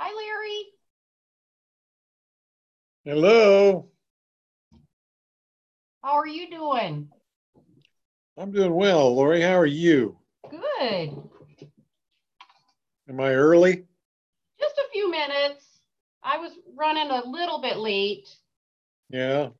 Hi, Larry. Hello. How are you doing? I'm doing well. Lori, how are you? Good. Am I early? Just a few minutes. I was running a little bit late. Yeah.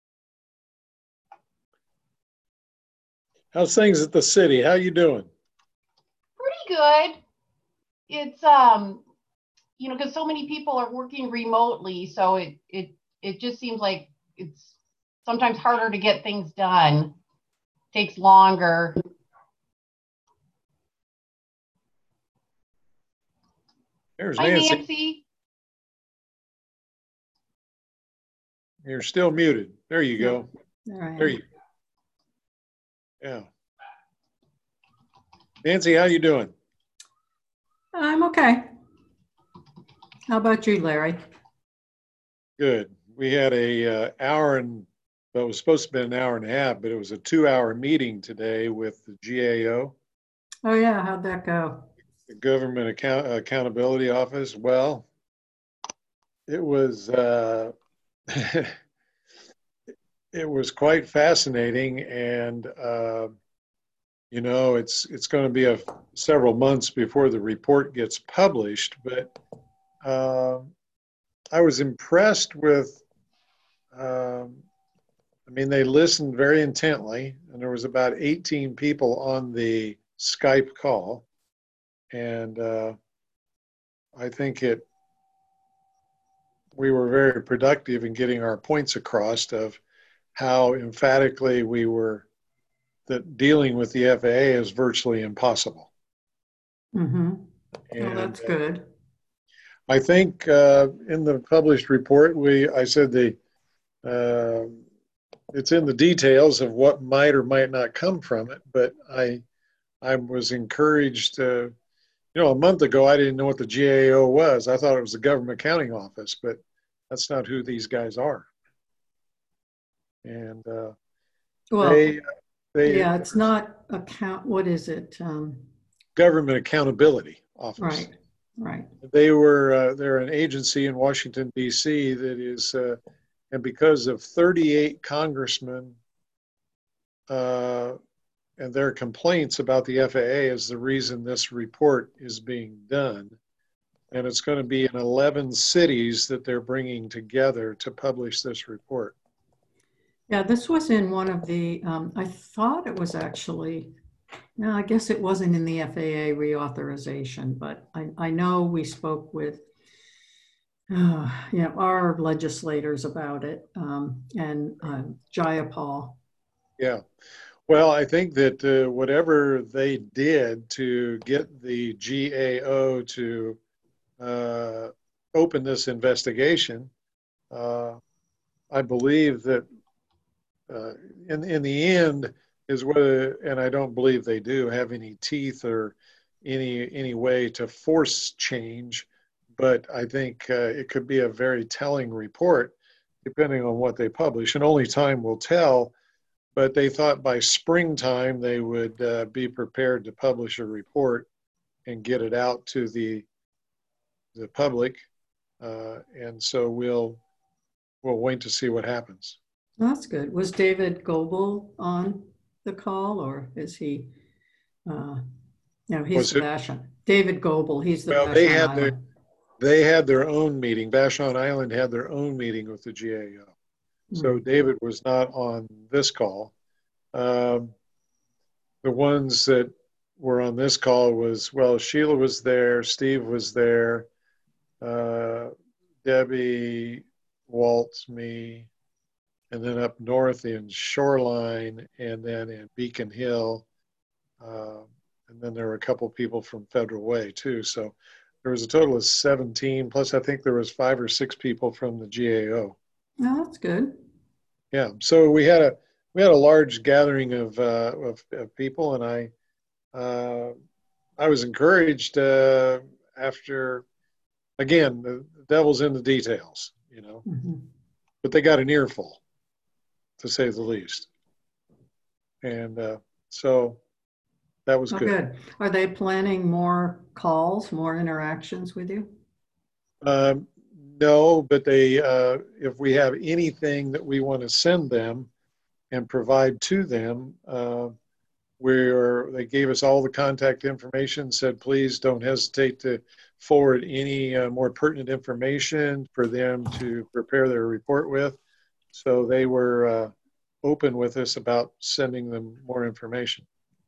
How's things at the city? How you doing? Pretty good. It's because so many people are working remotely, so it just seems like it's sometimes harder to get things done. Takes longer. There's Hi, Nancy. Nancy. You're still muted. There you No, go. there I There am. you. Yeah. Nancy, how you doing? I'm okay. How about you, Larry? Good. We had a well, it was supposed to be an hour and a half, but it was a 2-hour meeting today with the GAO, Oh yeah, how'd that go? the Government Accountability Office. Well, it was it was quite fascinating, and it's going to be several months before the report gets published. But uh, I was impressed with. Um, I mean, they listened very intently, and there was about 18 people on the Skype call, and I think we were very productive in getting our points across of how emphatically we were that dealing with the FAA is virtually impossible. Mm-hmm. Oh, And that's good. I think in the published report, I said uh, it's in the details of what might or might not come from it. But I was encouraged. A month ago, I didn't know what the GAO was. I thought it was the Government Accounting Office, but that's not who these guys are. And Well, they yeah, it's not what is it? Government Accountability Office. Right, right. They're an agency in Washington, D.C. that is, and because of 38 congressmen uh, and their complaints about the FAA is the reason this report is being done. And it's going to be in 11 cities that they're bringing together to publish this report. Yeah, this was in one of the, I thought it was actually, no, I guess it wasn't in the FAA reauthorization, but I know we spoke with our legislators about it, and Jayapal. Yeah. Well, I think that whatever they did to get the GAO to uh, open this investigation, uh, I believe that in the end is whether, and I don't believe they do have any teeth or any way to force change, but I think it could be a very telling report depending on what they publish, and only time will tell. But they thought by springtime they would be prepared to publish a report and get it out to the public, and so we'll wait to see what happens. That's good. Was David Goebel on the call, or is he? No, he's Was the it? Vashon. David Goebel, he's the Well, Vashon Island. they had their own meeting. Vashon Island had their own meeting with the GAO. So Mm. David was not on this call. Um, the ones that were on this call Sheila was there, Steve was there, uh, Debbie, Walt, me, and then up north in Shoreline, and then in Beacon Hill, uh, and then there were a couple people from Federal Way too. So there was a total of 17. Plus, I think there was 5 or 6 people from the GAO. Oh, that's good. Yeah. So we had a large gathering of people, and I was encouraged after. Again, the devil's in the details, Mm-hmm. but they got an earful, to say the least, and so that was Oh, good. good. Are they planning more calls, more interactions with you? No, but they, if we have anything that we want to send them and provide to them, they gave us all the contact information, said, please don't hesitate to forward any more pertinent information for them to prepare their report with. So they were open with us about sending them more information.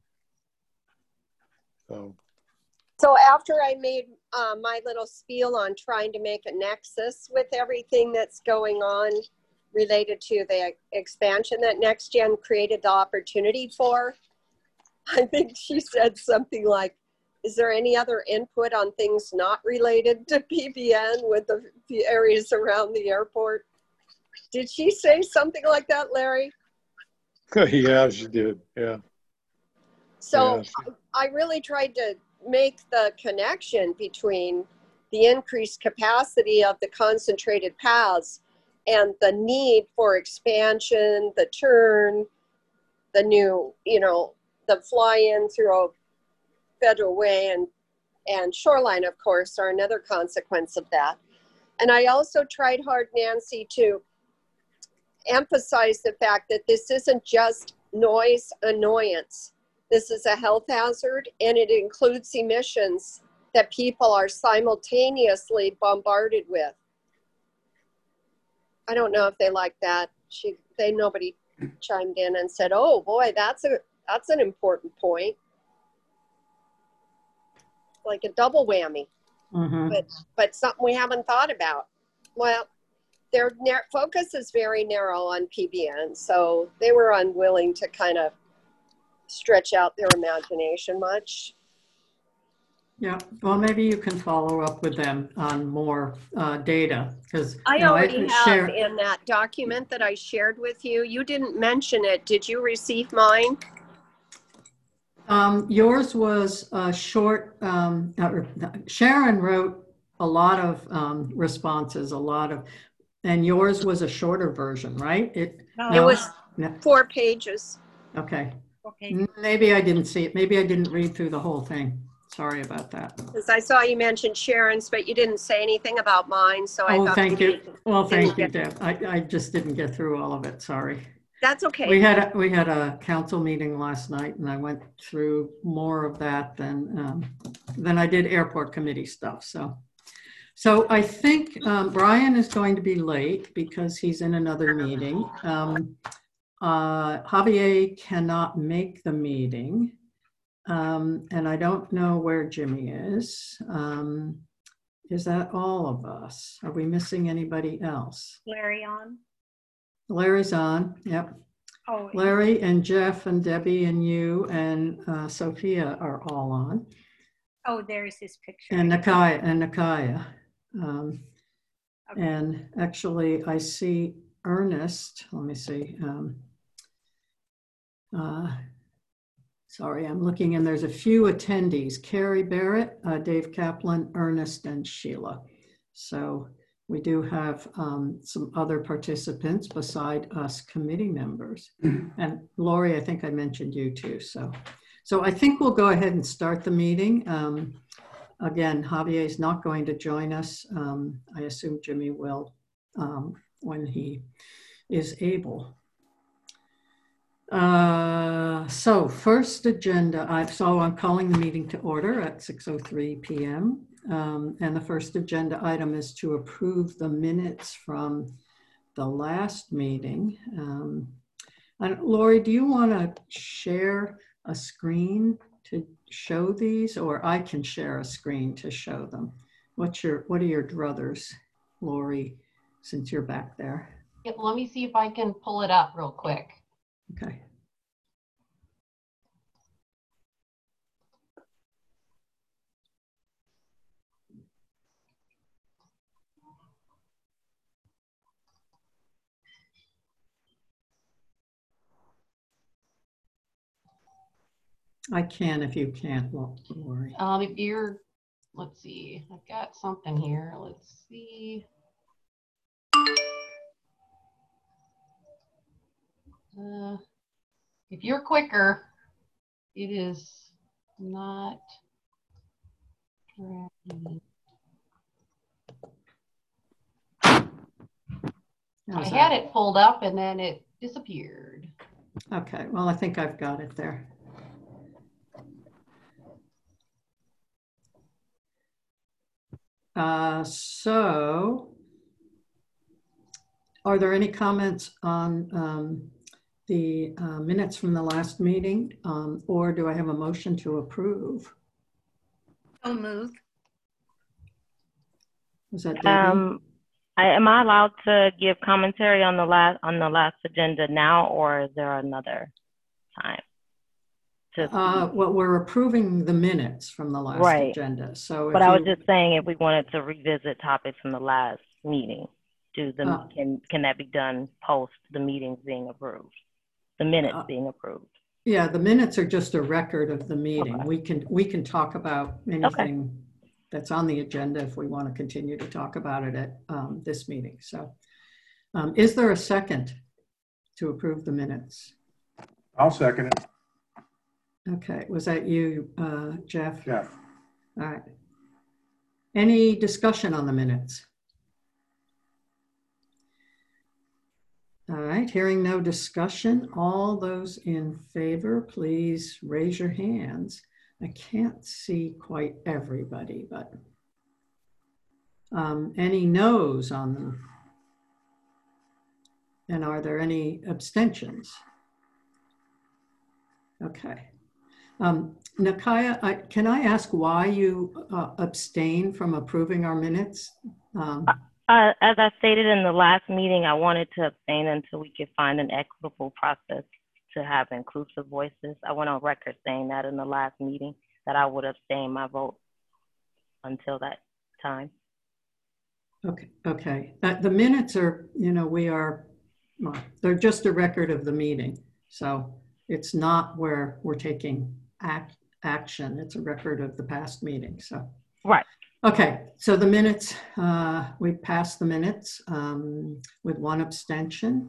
So after I made my little spiel on trying to make a nexus with everything that's going on related to the expansion that NextGen created the opportunity for, I think she said something like, is there any other input on things not related to PBN with the areas around the airport? Did she say something like that, Larry? Yeah, she did. Yeah. So yeah. I really tried to make the connection between the increased capacity of the concentrated paths and the need for expansion, the turn, the new, the fly-in through a Federal Way and Shoreline, of course, are another consequence of that. And I also tried hard, Nancy, to emphasize the fact that this isn't just noise annoyance. This is a health hazard, and it includes emissions that people are simultaneously bombarded with. I don't know if they like that. Nobody chimed in and said, "Oh boy, that's an important point." Like a double whammy, but something we haven't thought about. Well, their focus is very narrow on PBN, so they were unwilling to kind of stretch out their imagination much. Yeah, well, maybe you can follow up with them on more data, because I already have in that document that I shared with you. You didn't mention it. Did you receive mine? Yours was short. Sharon wrote a lot of responses, and yours was a shorter version, right? It was 4 pages. Okay. Maybe I didn't see it. Maybe I didn't read through the whole thing. Sorry about that. Because I saw you mentioned Sharon's, but you didn't say anything about mine. So I thought. Thank you. Well, thank you, Deb. I just didn't get through all of it. Sorry. That's okay. We had a council meeting last night, and I went through more of that than I did airport committee stuff. So I think Brian is going to be late because he's in another meeting. Javier cannot make the meeting, and I don't know where Jimmy is. Is that all of us? Are we missing anybody else? Larry on? Larry's on, yep. Oh, Larry and Jeff and Debbie and you and Sophia are all on. Oh, there's his picture. And Nakaya. Okay. And actually, I see Ernest. Let me see. Sorry, I'm looking, and there's a few attendees: Carrie Barrett, Dave Kaplan, Ernest, and Sheila. So we do have some other participants beside us committee members. And Lori, I think I mentioned you too. So I think we'll go ahead and start the meeting. Again, Javier is not going to join us. I assume Jimmy will when he is able. So first agenda, I'm calling the meeting to order at 6:03 p.m. And the first agenda item is to approve the minutes from the last meeting. And Lori, do you want to share a screen to show these, or I can share a screen to show them? What are your druthers, Lori, since you're back there? Yeah, let me see if I can pull it up real quick. Okay. I can if you can't, Lori. If you're, let's see, I've got something here. Let's see. If you're quicker, it is not. I How's had that? it pulled up and then it disappeared. Okay, well, I think I've got it there. So are there any comments on the minutes from the last meeting, or do I have a motion to approve? So moved. Was that Debbie? Am I allowed to give commentary on the last agenda now, or is there another time? Well, we're approving the minutes from the last Right. agenda. So, but I was just saying, if we wanted to revisit topics from the last meeting, can that be done post the meetings being approved, the minutes being approved? Yeah, the minutes are just a record of the meeting. Okay. We can talk about anything that's on the agenda if we want to continue to talk about it at this meeting. So, is there a second to approve the minutes? I'll second it. Okay, was that you, Jeff? Jeff. All right. Any discussion on the minutes? All right, hearing no discussion, all those in favor, please raise your hands. I can't see quite everybody, but any no's on them? And are there any abstentions? Okay. Nakaya, can I ask why you abstain from approving our minutes? As I stated in the last meeting, I wanted to abstain until we could find an equitable process to have inclusive voices. I went on record saying that in the last meeting, that I would abstain my vote until that time. Okay. The minutes are, well, they're just a record of the meeting. So it's not where we're taking action. It's a record of the past meeting. So right. Okay, so the minutes, we passed the minutes with one abstention.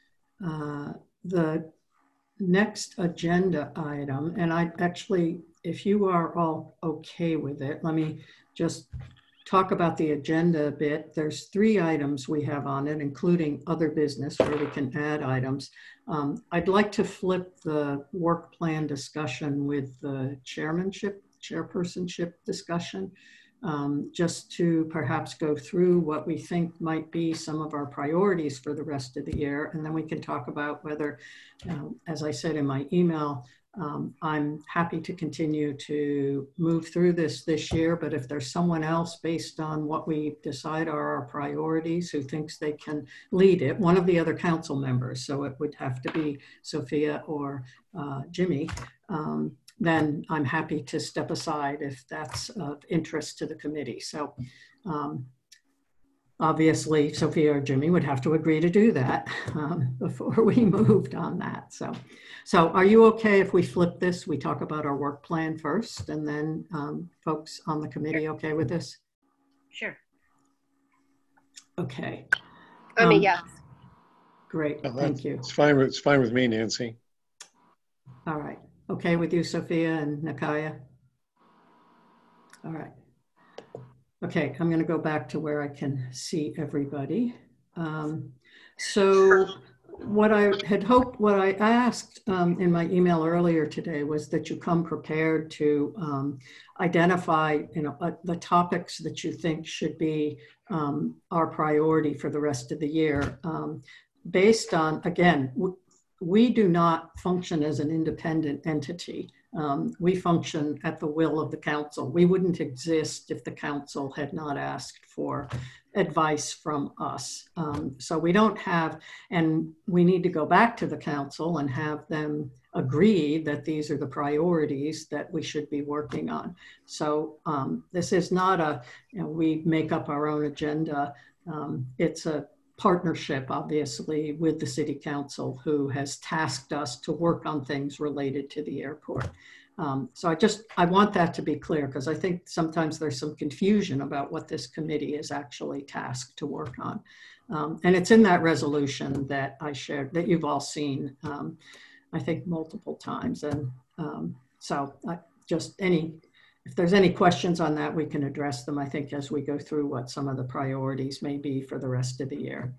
The next agenda item, and I actually, if you are all okay with it, let me just talk about the agenda a bit. There's 3 items we have on it, including other business where we can add items. I'd like to flip the work plan discussion with the chairpersonship discussion. Just to perhaps go through what we think might be some of our priorities for the rest of the year. And then we can talk about whether, as I said in my email, I'm happy to continue to move through this year, but if there's someone else based on what we decide are our priorities who thinks they can lead it, one of the other council members, so it would have to be Sophia or Jimmy, then I'm happy to step aside if that's of interest to the committee. So obviously Sophia or Jimmy would have to agree to do that before we moved on that. So are you okay if we flip this? We talk about our work plan first and then folks on the committee okay with this? Sure. Okay. Yes. Great, thank you. It's fine with me, Nancy. All right. Okay with you, Sophia and Nakaya? All right. Okay, I'm going to go back to where I can see everybody. So what I had hoped, what I asked in my email earlier today was that you come prepared to identify, the topics that you think should be our priority for the rest of the year. Based on, again, we do not function as an independent entity. We function at the will of the council. We wouldn't exist if the council had not asked for advice from us. So we don't have, and we need to go back to the council and have them agree that these are the priorities that we should be working on. So this is not we make up our own agenda. It's a partnership, obviously, with the city council, who has tasked us to work on things related to the airport. So I want that to be clear, because I think sometimes there's some confusion about what this committee is actually tasked to work on. And it's in that resolution that I shared, that you've all seen, I think multiple times. And so if there's any questions on that, we can address them, I think, as we go through what some of the priorities may be for the rest of the year.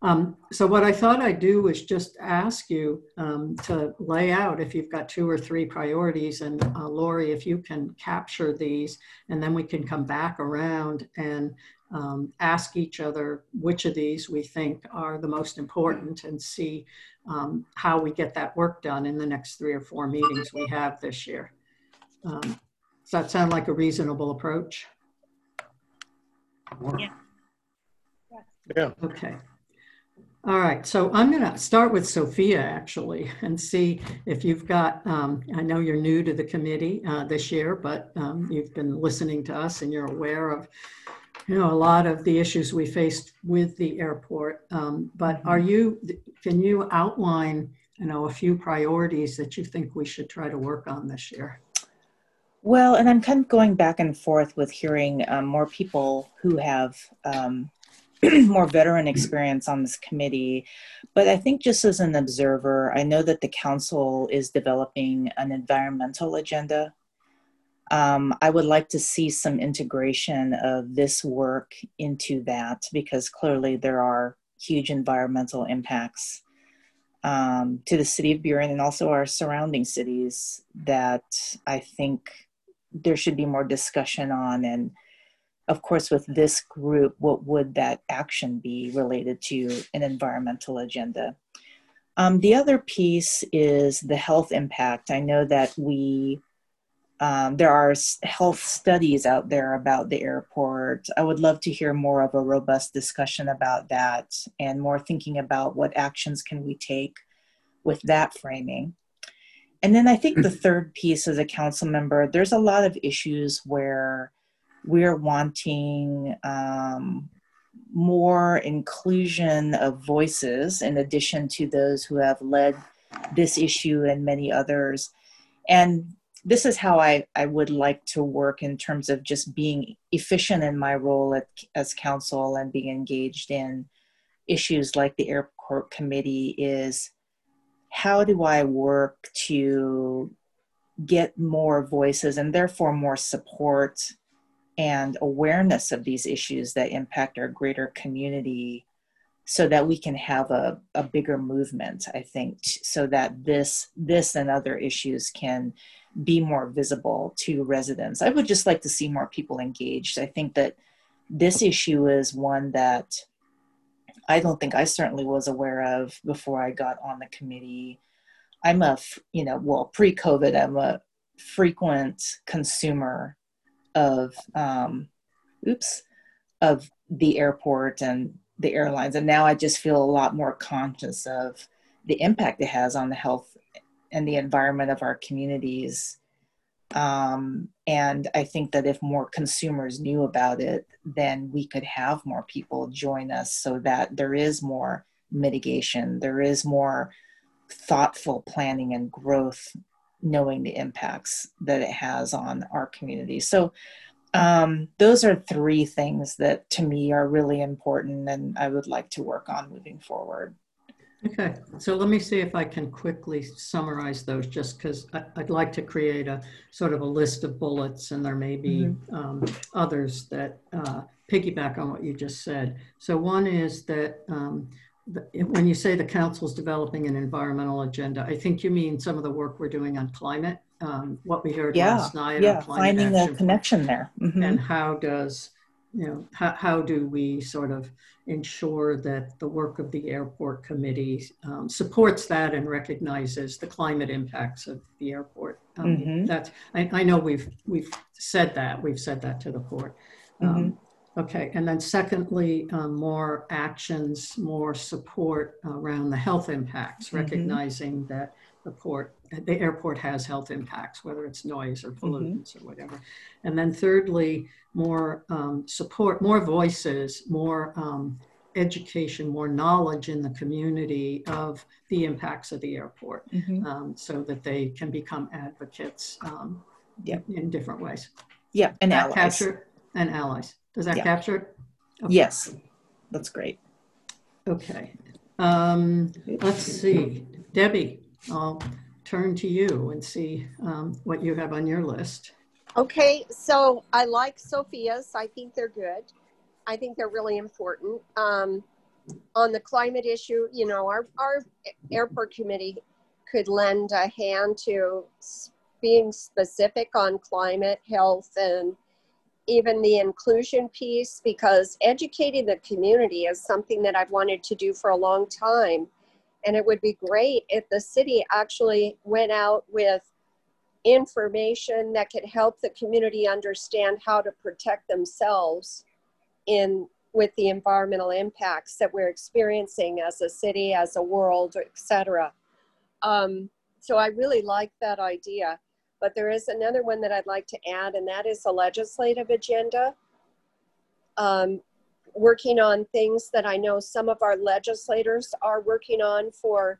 So what I thought I'd do was just ask you to lay out if you've got 2 or 3 priorities, and Lori, if you can capture these, and then we can come back around and ask each other which of these we think are the most important, and see how we get that work done in the next 3 or 4 meetings we have this year. Does that sound like a reasonable approach? Yeah. Yeah. Okay. All right, so I'm going to start with Sophia, actually, and see if you've got, I know you're new to the committee this year, but you've been listening to us and you're aware of, a lot of the issues we faced with the airport. But can you outline, a few priorities that you think we should try to work on this year? Well, and I'm kind of going back and forth with hearing more people who have more veteran experience on this committee. But I think just as an observer, I know that the council is developing an environmental agenda. I would like to see some integration of this work into that, because clearly there are huge environmental impacts to the city of Buren and also our surrounding cities that I think there should be more discussion on. And of course, with this group, what would that action be related to an environmental agenda? The other piece is the health impact. I know that there are health studies out there about the airport. I would love to hear more of a robust discussion about that and more thinking about what actions can we take with that framing. And then I think the third piece as a council member, there's a lot of issues where we're wanting more inclusion of voices in addition to those who have led this issue and many others. And this is how I would like to work in terms of just being efficient in my role as council and being engaged in issues like the airport committee is, how do I work to get more voices and therefore more support and awareness of these issues that impact our greater community, so that we can have a bigger movement, I think, so that this and other issues can be more visible to residents. I would just like to see more people engaged. I think that this issue is one that I don't think I certainly was aware of before I got on the committee. I'm pre-COVID, I'm a frequent consumer of the airport and the airlines. And now I just feel a lot more conscious of the impact it has on the health and the environment of our communities. And I think that if more consumers knew about it, then we could have more people join us so that there is more mitigation, there is more thoughtful planning and growth, knowing the impacts that it has on our community. So those are 3 things that to me are really important and I would like to work on moving forward. Okay, so let me see if I can quickly summarize those, just because I'd like to create a sort of a list of bullets, and there may be others that piggyback on what you just said. So one is that when you say the council's developing an environmental agenda, I think you mean some of the work we're doing on climate, what we heard last night on climate finding action a connection there. And how does, how do we sort of ensure that the work of the airport committee supports that and recognizes the climate impacts of the airport? That's, I know we've said that to the port. Okay, and then secondly, more actions, more support around the health impacts, recognizing that the airport has health impacts, whether it's noise or pollutants or whatever. And then thirdly, more support, more voices, more education, more knowledge in the community of the impacts of the airport, so that they can become advocates in different ways. Yeah, and allies. Capture and allies. Does that capture it? Okay. Yes, that's great. Okay. Let's see. Debbie, I'll turn to you and see what you have on your list. Okay, so I like Sophia's. I think they're good. I think they're really important. on the climate issue, you know, our airport committee could lend a hand to being specific on climate, health, and even the inclusion piece, because educating the community is something that I've wanted to do for a long time. And it would be great if the city actually went out with information that could help the community understand how to protect themselves with the environmental impacts that we're experiencing as a city, as a world, etc. So I really like that idea. But there is another one that I'd like to add, and that is a legislative agenda. Working on things that I know some of our legislators are working on for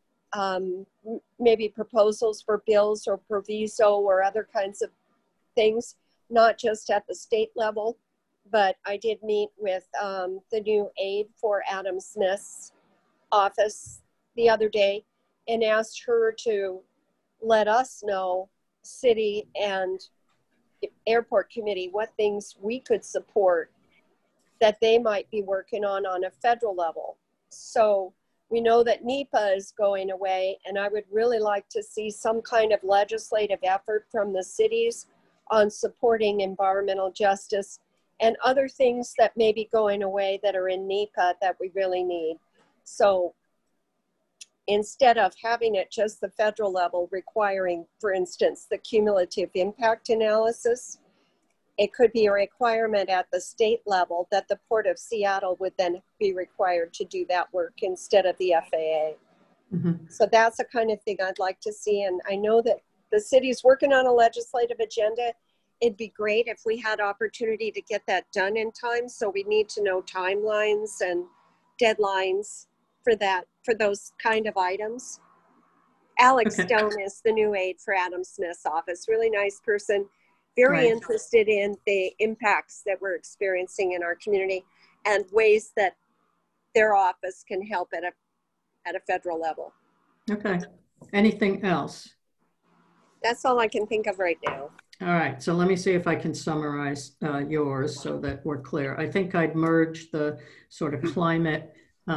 maybe proposals for bills or proviso or other kinds of things, not just at the state level. But I did meet with the new aide for Adam Smith's office the other day and asked her to let us know, city and airport committee, what things we could support that they might be working on a federal level. So we know that NEPA is going away, and I would really like to see some kind of legislative effort from the cities on supporting environmental justice and other things that may be going away that are in NEPA that we really need. So instead of having it just the federal level requiring, for instance, the cumulative impact analysis, it could be a requirement at the state level that the Port of Seattle would then be required to do that work instead of the FAA. Mm-hmm. So that's the kind of thing I'd like to see. And I know that the city's working on a legislative agenda. It'd be great if we had opportunity to get that done in time. So we need to know timelines and deadlines for that, for those kind of items. Alex Stone is the new aide for Adam Smith's office. Really nice person, very interested in the impacts that we're experiencing in our community and ways that their office can help at a federal level. Okay. Anything else? That's all I can think of right now. All right, so let me see if I can summarize yours so that we're clear. I think I'd merge the sort of climate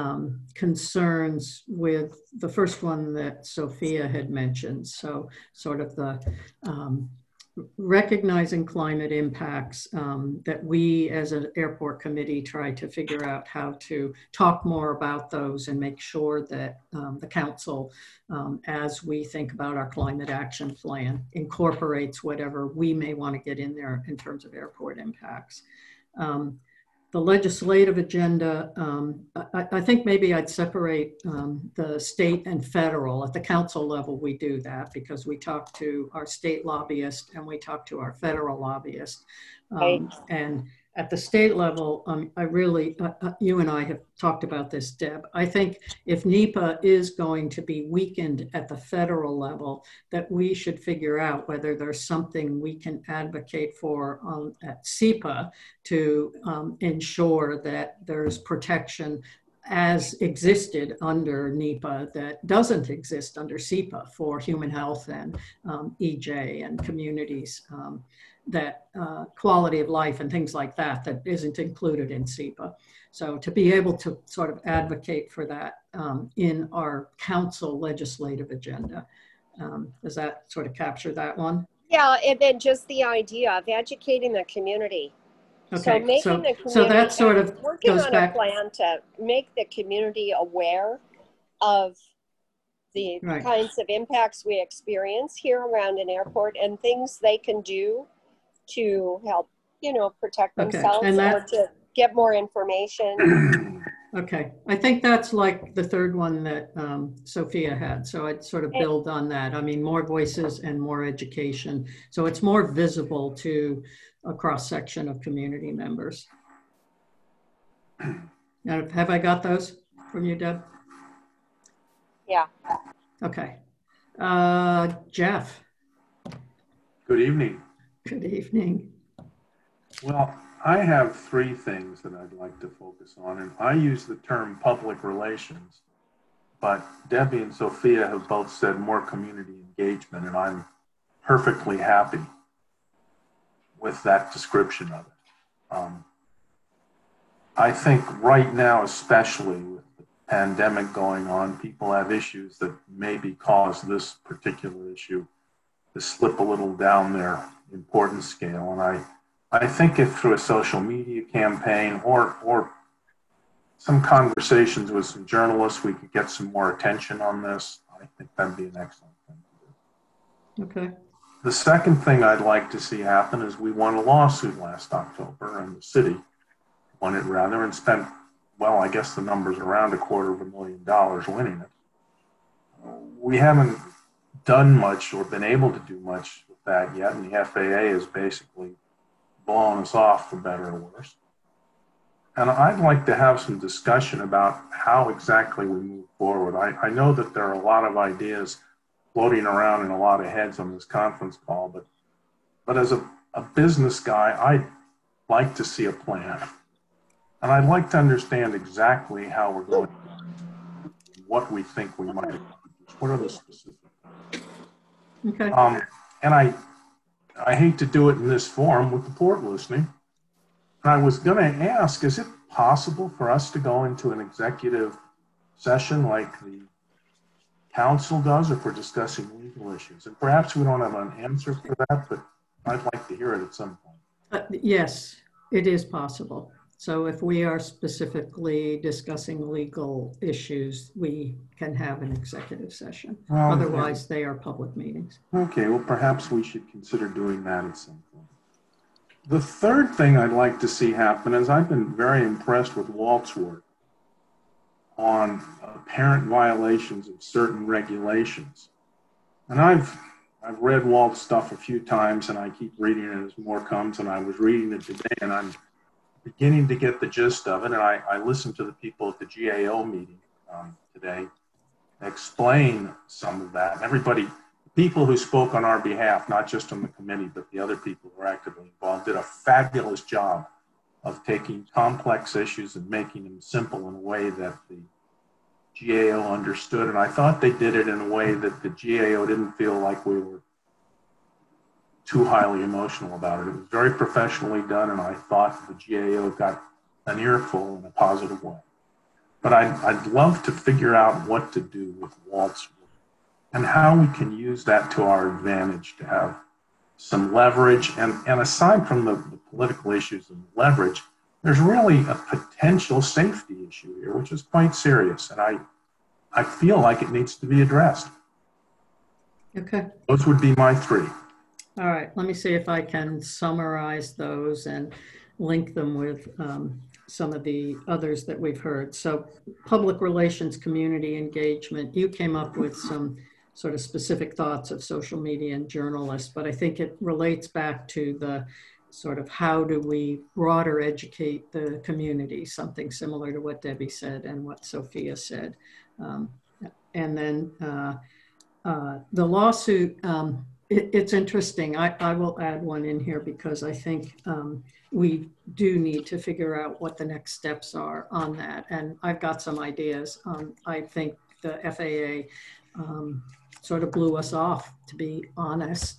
concerns with the first one that Sophia had mentioned. So sort of the recognizing climate impacts that we as an airport committee try to figure out how to talk more about those and make sure that the council, as we think about our climate action plan, incorporates whatever we may want to get in there in terms of airport impacts. The legislative agenda, I think maybe I'd separate the state and federal. At the council level, we do that because we talk to our state lobbyist and we talk to our federal lobbyist. And at the state level, I really, you and I have talked about this, Deb. I think if NEPA is going to be weakened at the federal level, that we should figure out whether there's something we can advocate for at SEPA to ensure that there's protection as existed under NEPA that doesn't exist under SEPA for human health and EJ and communities. That quality of life and things like that that isn't included in SEPA. So to be able to sort of advocate for that in our council legislative agenda. Does that sort of capture that one? Yeah, and then just the idea of educating the community. Okay, so making the community, so that sort of working on a plan to make the community aware of the kinds of impacts we experience here around an airport and things they can do to help, you know, protect themselves or to get more information. Okay, I think that's like the third one that Sophia had. So I'd sort of build on that. I mean, more voices and more education. So it's more visible to a cross section of community members. Now, have I got those from you, Deb? Yeah. Okay. Jeff. Good evening. Good evening. Well, I have three things that I'd like to focus on, and I use the term public relations, but Debbie and Sophia have both said more community engagement, and I'm perfectly happy with that description of it. I think right now, especially with the pandemic going on, people have issues that maybe cause this particular issue to slip a little down their importance scale. And I think if through a social media campaign or some conversations with some journalists, we could get some more attention on this, I think that'd be an excellent thing to do. Okay. The second thing I'd like to see happen is we won a lawsuit last October, and the city won it rather, and spent, well, I guess the number's around $250,000 winning it. We haven't done much or been able to do much with that yet, and the FAA has basically blown us off, for better or worse. And I'd like to have some discussion about how exactly we move forward. I know that there are a lot of ideas floating around in a lot of heads on this conference call, but as a business guy, I'd like to see a plan. And I'd like to understand exactly how we're going, what we think we might accomplish. What are the specifics? Okay. And I hate to do it in this forum with the port listening. And I was going to ask, is it possible for us to go into an executive session like the council does if we're discussing legal issues? And perhaps we don't have an answer for that, but I'd like to hear it at some point. Yes, it is possible. So if we are specifically discussing legal issues, we can have an executive session. Otherwise, they are public meetings. Okay, well, perhaps we should consider doing that at some point. The third thing I'd like to see happen is I've been very impressed with Walt's work on apparent violations of certain regulations. And I've read Walt's stuff a few times, and I keep reading it as more comes, and I was reading it today, and I'm beginning to get the gist of it. And I listened to the people at the GAO meeting today explain some of that. And everybody, people who spoke on our behalf, not just on the committee, but the other people who were actively involved, did a fabulous job of taking complex issues and making them simple in a way that the GAO understood. And I thought they did it in a way that the GAO didn't feel like we were too highly emotional about it. It was very professionally done, and I thought the GAO got an earful in a positive way. But I'd love to figure out what to do with Walt's work and how we can use that to our advantage to have some leverage. And aside from the political issues and leverage, there's really a potential safety issue here, which is quite serious. And I feel like it needs to be addressed. Okay. Those would be my three. All right, let me see if I can summarize those and link them with some of the others that we've heard. So public relations, community engagement, you came up with some sort of specific thoughts of social media and journalists, but I think it relates back to the sort of how do we broader educate the community, something similar to what Debbie said and what Sophia said. And then the lawsuit, it's interesting. I will add one in here because I think we do need to figure out what the next steps are on that. And I've got some ideas. I think the FAA sort of blew us off, to be honest.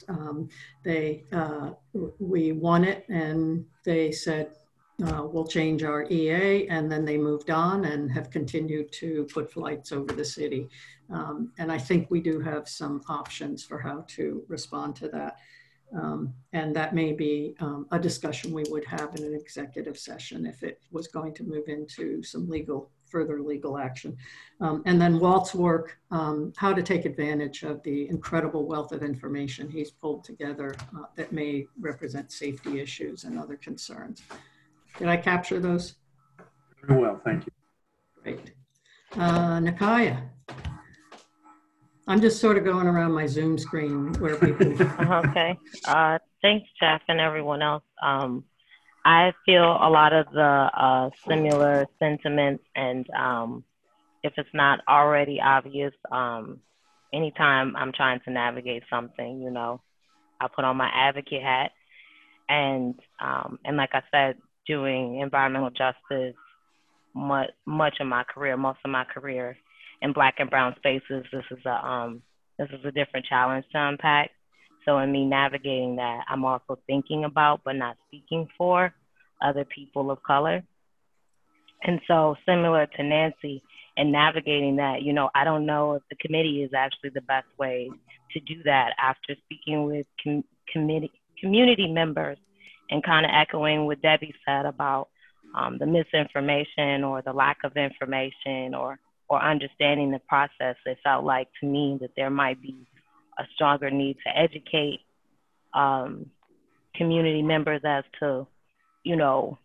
We won it and they said, we'll change our EA, and then they moved on and have continued to put flights over the city. And I think we do have some options for how to respond to that. And that may be a discussion we would have in an executive session if it was going to move into some further legal action. And then Walt's work, how to take advantage of the incredible wealth of information he's pulled together that may represent safety issues and other concerns. Did I capture those? Very well, thank you. Great. Nakaya. I'm just sort of going around my Zoom screen where people. Okay. Thanks, Jeff, and everyone else. I feel a lot of the similar sentiments, and if it's not already obvious, anytime I'm trying to navigate something, you know, I put on my advocate hat, and like I said, doing environmental justice much of my career, most of my career in Black and brown spaces, this is a different challenge to unpack. So in me navigating that, I'm also thinking about, but not speaking for, other people of color. And so similar to Nancy and navigating that, you know, I don't know if the committee is actually the best way to do that after speaking with community members and kind of echoing what Debbie said about the misinformation or the lack of information or understanding the process. It felt like to me that there might be a stronger need to educate community members as to, you know,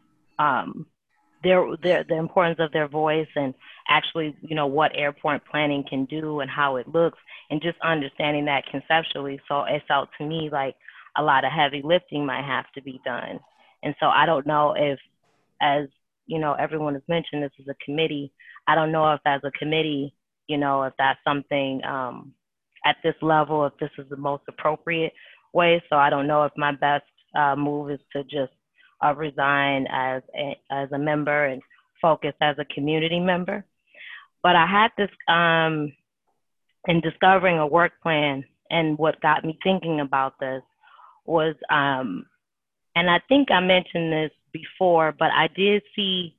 the importance of their voice and actually, you know, what airport planning can do and how it looks, and just understanding that conceptually. So it felt to me like a lot of heavy lifting might have to be done. And so I don't know if, as you know, everyone has mentioned, this is a committee. I don't know if as a committee, you know, if that's something at this level, if this is the most appropriate way. So I don't know if my best move is to just resign as a member and focus as a community member. But I had this, in discovering a work plan, and what got me thinking about this was, and I think I mentioned this before, but I did see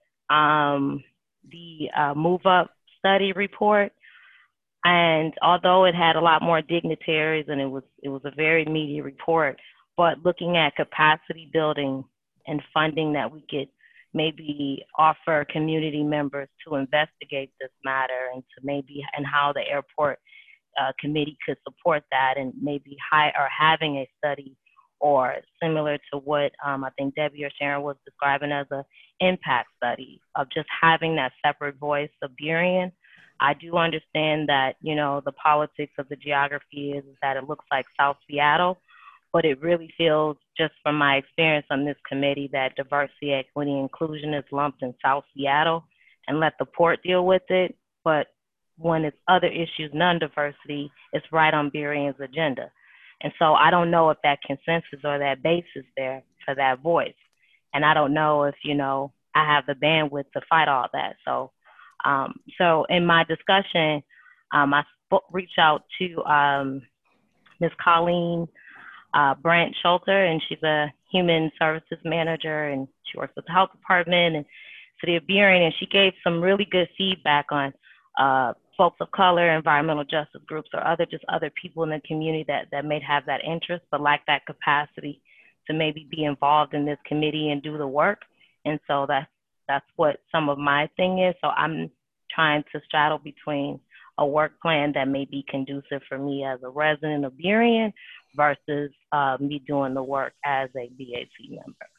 the Move Up study report. And although it had a lot more dignitaries and it was a very meaty report, but looking at capacity building and funding that we could maybe offer community members to investigate this matter, and to maybe, and how the airport committee could support that, and maybe having a study or similar to what I think Debbie or Sharon was describing as an impact study of just having that separate voice of Burien. I do understand that, you know, the politics of the geography is that it looks like South Seattle, but it really feels, just from my experience on this committee, that diversity, equity, inclusion is lumped in South Seattle and let the port deal with it. But when it's other issues, non-diversity, it's right on Burien's agenda. And so I don't know if that consensus or that base is there for that voice. And I don't know if, you know, I have the bandwidth to fight all that. So in my discussion, I reached out to Ms. Colleen Brandt Schulter, and she's a human services manager, and she works with the health department and City of Burien, and she gave some really good feedback on folks of color, environmental justice groups, or other people in the community that may have that interest but lack that capacity to maybe be involved in this committee and do the work. And so that's what some of my thing is. So I'm trying to straddle between a work plan that may be conducive for me as a resident of Burien versus me doing the work as a BAC member.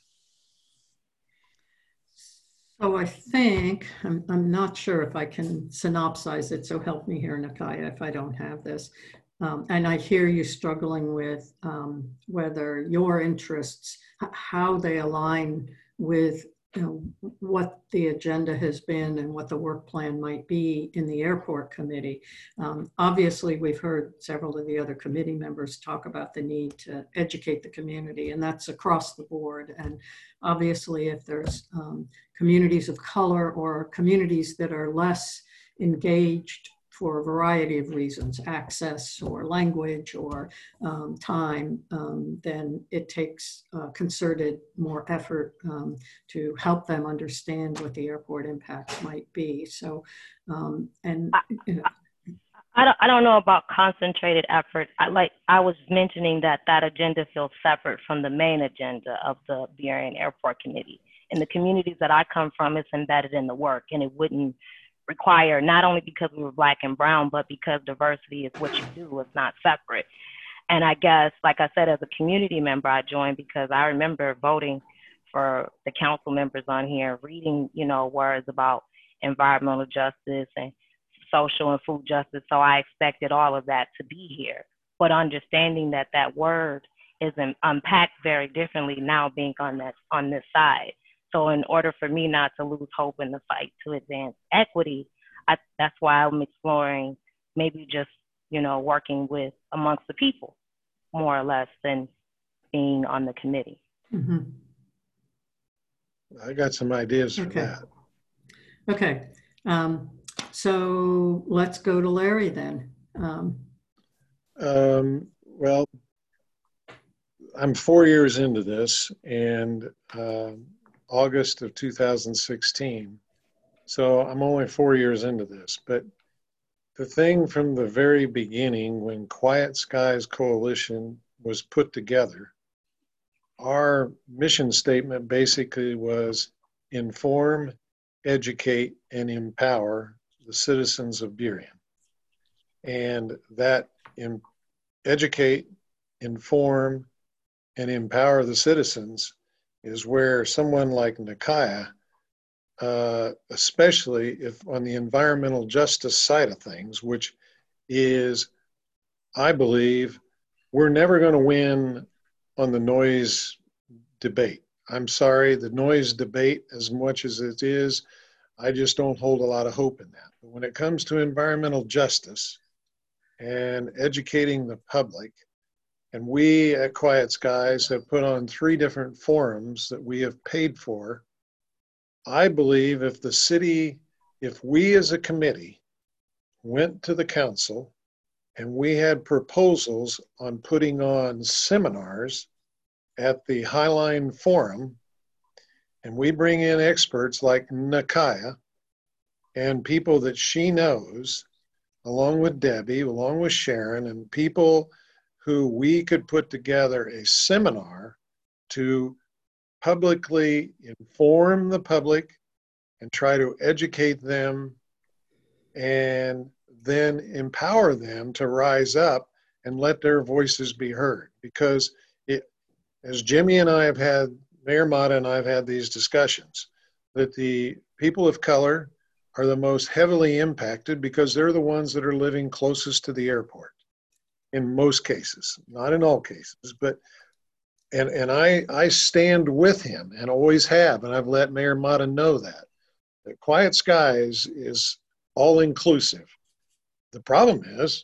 So I think, I'm not sure if I can synopsize it, so help me here, Nakaya, if I don't have this. And I hear you struggling with whether your interests, how they align with, you know, what the agenda has been and what the work plan might be in the airport committee. Obviously, we've heard several of the other committee members talk about the need to educate the community, and that's across the board. And obviously, if there's communities of color or communities that are less engaged for a variety of reasons, access or language or time, then it takes concerted more effort to help them understand what the airport impacts might be. So, and you know, I don't know about concentrated effort. I was mentioning that agenda feels separate from the main agenda of the Burien Airport Committee. In the communities that I come from, it's embedded in the work, and it wouldn't require, not only because we were Black and brown, but because diversity is what you do, it's not separate. And I guess, like I said, as a community member, I joined because I remember voting for the council members on here, reading, you know, words about environmental justice and social and food justice. So I expected all of that to be here, but understanding that that word is unpacked very differently now being on this side. So in order for me not to lose hope in the fight to advance equity, that's why I'm exploring maybe just, you know, working with amongst the people more or less than being on the committee. Mm-hmm. I got some ideas for that. Okay. So let's go to Larry then. Well, I'm 4 years into this, and August of 2016. So I'm only 4 years into this, but the thing from the very beginning, when Quiet Skies Coalition was put together, our mission statement basically was inform, educate, and empower the citizens of Burien. And that educate, inform, and empower the citizens is where someone like Nakaya, especially if on the environmental justice side of things, which is, I believe, we're never going to win on the noise debate. I'm sorry, the noise debate, as much as it is, I just don't hold a lot of hope in that. But when it comes to environmental justice and educating the public, and we at Quiet Skies have put on 3 different forums that we have paid for. I believe if we as a committee went to the council and we had proposals on putting on seminars at the Highline Forum, and we bring in experts like Nakaya and people that she knows, along with Debbie, along with Sharon, and people who we could put together a seminar to publicly inform the public and try to educate them and then empower them to rise up and let their voices be heard. Because as Jimmy and I have had, Mayor Mata and I have had these discussions, that the people of color are the most heavily impacted because they're the ones that are living closest to the airport in most cases, not in all cases, but and I stand with him and always have, and I've let Mayor Mata know that Quiet Skies is all inclusive. The problem is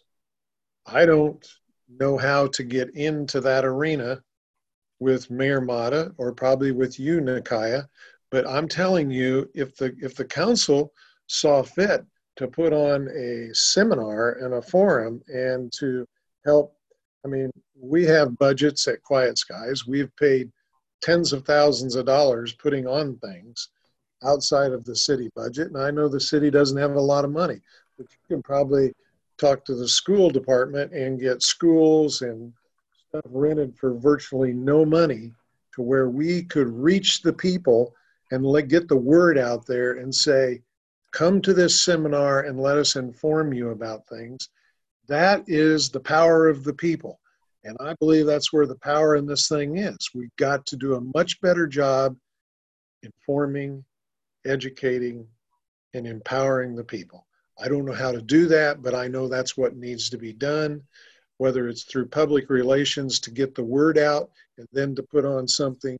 I don't know how to get into that arena with Mayor Mata or probably with you, Nakaya, but I'm telling you, if the council saw fit to put on a seminar and a forum and to help, I mean, we have budgets at Quiet Skies. We've paid tens of thousands of dollars putting on things outside of the city budget. And I know the city doesn't have a lot of money, but you can probably talk to the school department and get schools and stuff rented for virtually no money to where we could reach the people and get the word out there and say, come to this seminar and let us inform you about things. That is the power of the people. And I believe that's where the power in this thing is. We've got to do a much better job informing, educating, and empowering the people. I don't know how to do that, but I know that's what needs to be done, whether it's through public relations to get the word out and then to put on something.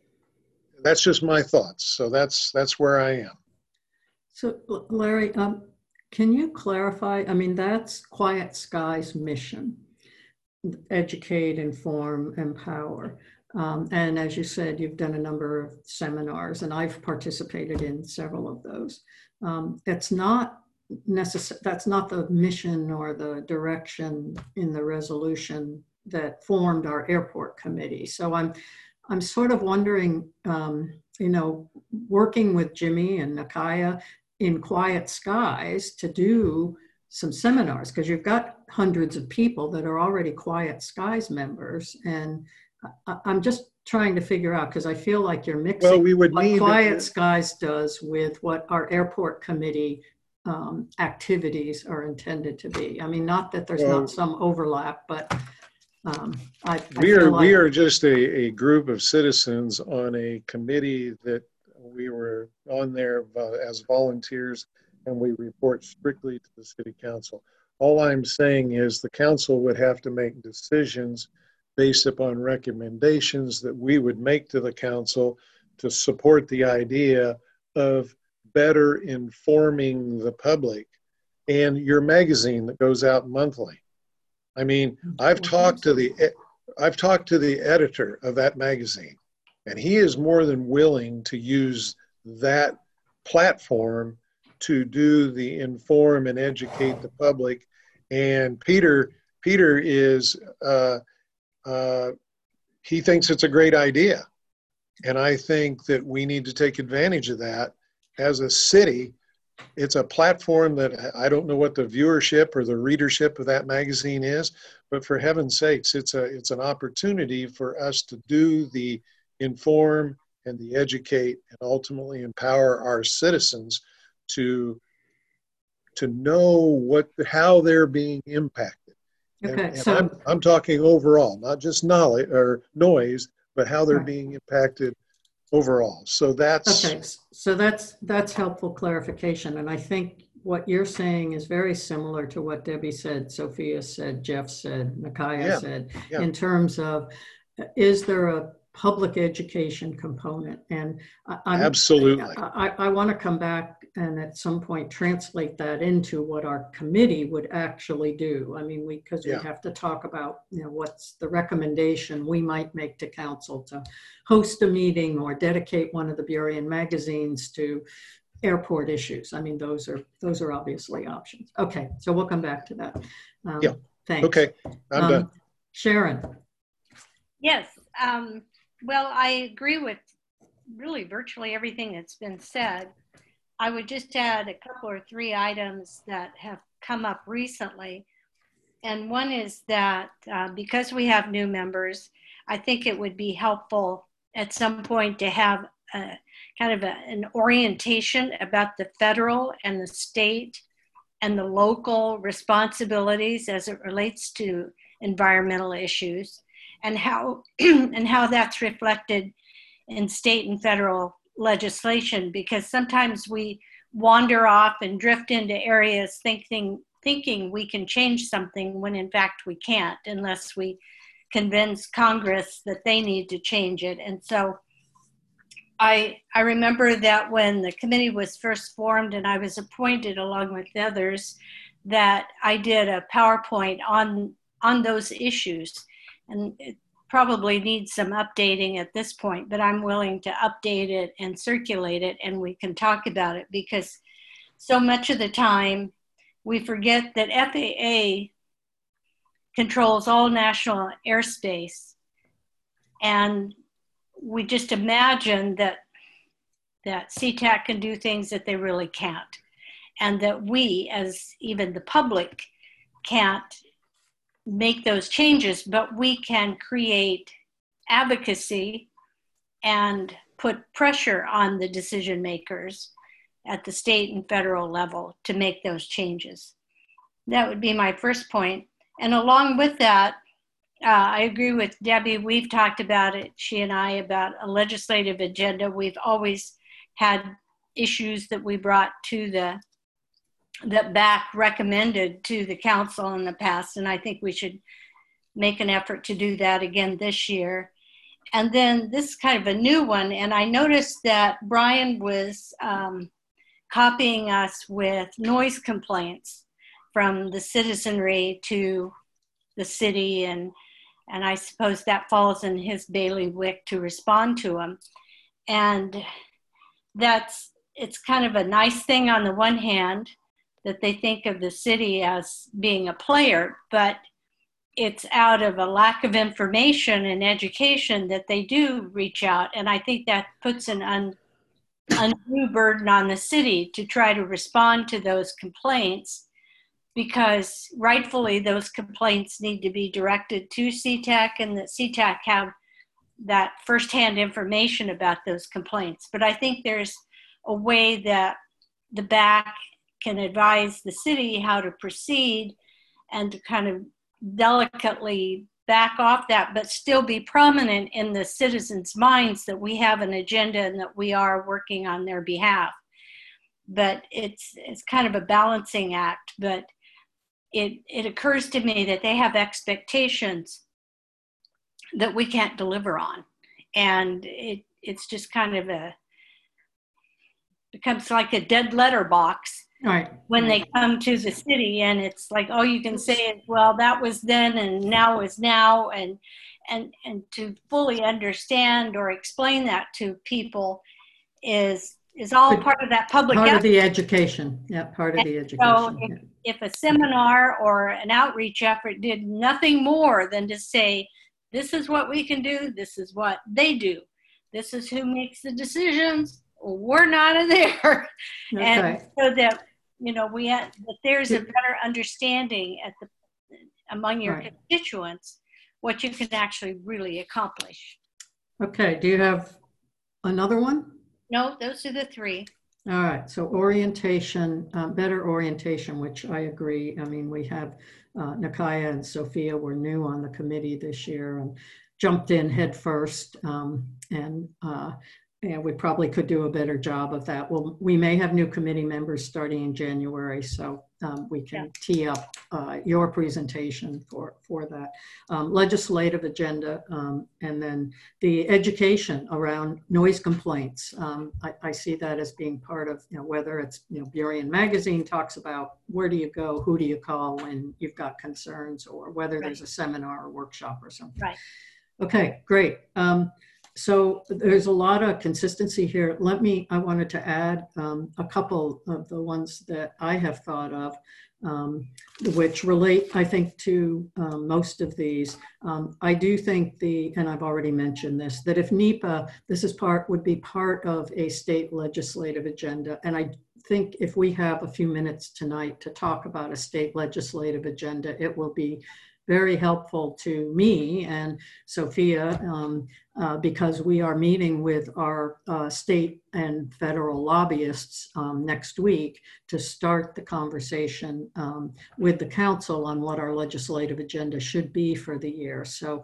That's just my thoughts. So that's where I am. So Larry, can you clarify? I mean, that's Quiet Skies' mission: educate, inform, empower. And as you said, you've done a number of seminars, and I've participated in several of those. It's not that's not the mission or the direction in the resolution that formed our airport committee. So I'm sort of wondering, you know, working with Jimmy and Nakaya in Quiet Skies to do some seminars, because you've got hundreds of people that are already Quiet Skies members. And I'm just trying to figure out, because I feel like you're mixing what Quiet Skies does with what our airport committee activities are intended to be. I mean, not that there's not some overlap, but we are just a group of citizens on a committee that we were on there as volunteers, and we report strictly to the city council. All I'm saying is the council would have to make decisions based upon recommendations that we would make to the council to support the idea of better informing the public. And your magazine that goes out monthly. I mean, I've talked to the editor of that magazine, and he is more than willing to use that platform to do the inform and educate the public. And Peter is he thinks it's a great idea. And I think that we need to take advantage of that as a city. It's a platform that I don't know what the viewership or the readership of that magazine is, but for heaven's sakes, it's an opportunity for us to do the inform and the educate and ultimately empower our citizens to know how they're being impacted. Okay, And so I'm talking overall, not just knowledge or noise, but how they're right. being impacted overall. So that's okay. So that's helpful clarification, and I think what you're saying is very similar to what Debbie said, Sophia said, Jeff said, Nakaya said, in terms of is there a public education component? And absolutely. I want to come back and at some point translate that into what our committee would actually do. I mean, because we have to talk about, what's the recommendation we might make to council to host a meeting or dedicate one of the Burien magazines to airport issues. I mean, those are obviously options. Okay, so we'll come back to that. Thanks. Okay, I'm done. Sharon. Yes. Well, I agree with really virtually everything that's been said. I would just add a couple or three items that have come up recently. And one is that because we have new members, I think it would be helpful at some point to have an orientation about the federal and the state and the local responsibilities as it relates to environmental issues, and how that's reflected in state and federal legislation, because sometimes we wander off and drift into areas thinking we can change something when in fact we can't, unless we convince Congress that they need to change it. And so I remember that when the committee was first formed and I was appointed along with others, that I did a PowerPoint on those issues. And it probably needs some updating at this point, but I'm willing to update it and circulate it, and we can talk about it, because so much of the time we forget that FAA controls all national airspace, and we just imagine that SeaTac can do things that they really can't, and that we, as even the public, can't make those changes, but we can create advocacy and put pressure on the decision makers at the state and federal level to make those changes. That would be my first point. And along with that, I agree with Debbie. We've talked about it, she and I, about a legislative agenda. We've always had issues that we brought to that back recommended to the council in the past, and I think we should make an effort to do that again this year. And then this is kind of a new one, and I noticed that Brian was copying us with noise complaints from the citizenry to the city, and I suppose that falls in his bailiwick to respond to them. And it's kind of a nice thing on the one hand, that they think of the city as being a player, but it's out of a lack of information and education that they do reach out. And I think that puts an undue burden on the city to try to respond to those complaints, because rightfully those complaints need to be directed to SeaTac, and that SeaTac have that firsthand information about those complaints. But I think there's a way that the back can advise the city how to proceed and to kind of delicately back off that, but still be prominent in the citizens' minds that we have an agenda and that we are working on their behalf. But it's kind of a balancing act, but it occurs to me that they have expectations that we can't deliver on. And it's just kind of becomes like a dead letter box. Right. When they come to the city, and it's like, all you can say is, well, that was then and now is now, and to fully understand or explain that to people is all part of that public part effort. of the education. Yeah, part of the education. So if a seminar or an outreach effort did nothing more than to say, this is what we can do, this is what they do, this is who makes the decisions. We're not in there. Okay. And so that, you know, that there's a better understanding among your Right. constituents, what you can actually really accomplish. Okay, do you have another one? No, those are the three. All right, so orientation, better orientation, which I agree. I mean, we have Nakaya and Sophia were new on the committee this year and jumped in head first, and we probably could do a better job of that. Well, we may have new committee members starting in January, so we can tee up your presentation for that. Legislative agenda, and then the education around noise complaints. I see that as being part of, you know, whether it's, you know, Burien Magazine talks about where do you go, who do you call when you've got concerns, or whether there's a seminar or workshop or something. Right. Okay, great. So there's a lot of consistency here. I wanted to add a couple of the ones that I have thought of, which relate, I think, to most of these. I do think and I've already mentioned this, that if NEPA, would be part of a state legislative agenda. And I think if we have a few minutes tonight to talk about a state legislative agenda, it will be very helpful to me and Sophia, because we are meeting with our state and federal lobbyists next week to start the conversation with the council on what our legislative agenda should be for the year. So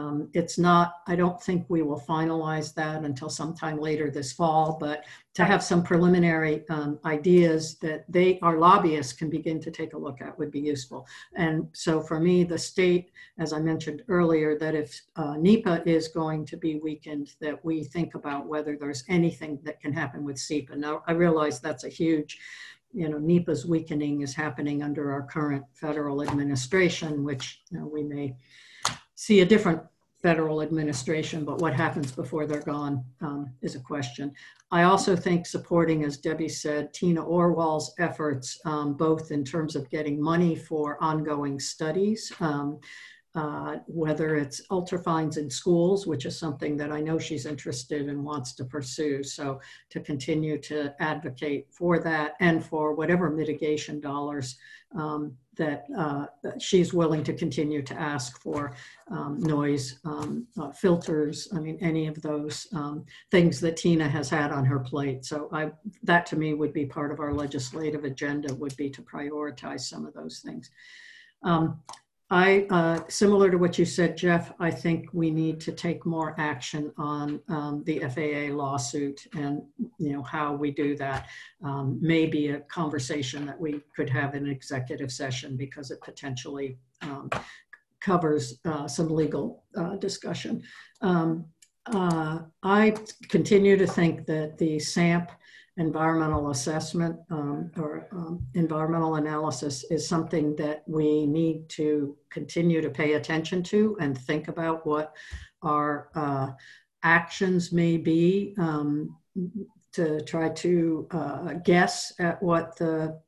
I don't think we will finalize that until sometime later this fall, but to have some preliminary ideas that our lobbyists can begin to take a look at would be useful. And so for me, the state, as I mentioned earlier, that if NEPA is going to be weakened, that we think about whether there's anything that can happen with SEPA. Now, I realize that's a huge, you know, NEPA's weakening is happening under our current federal administration, which, you know, we may see a different federal administration, but what happens before they're gone is a question. I also think supporting, as Debbie said, Tina Orwell's efforts, both in terms of getting money for ongoing studies, whether it's ultrafines in schools, which is something that I know she's interested and wants to pursue. So to continue to advocate for that and for whatever mitigation dollars that she's willing to continue to ask for, noise filters. I mean, any of those things that Tina has had on her plate. So that to me would be part of our legislative agenda, would be to prioritize some of those things. Similar to what you said, Jeff, I think we need to take more action on the FAA lawsuit, and, you know, how we do that. Maybe a conversation that we could have in an executive session, because it potentially covers some legal discussion. I continue to think that the SAMP environmental assessment environmental analysis is something that we need to continue to pay attention to and think about what our actions may be, to try to guess at what the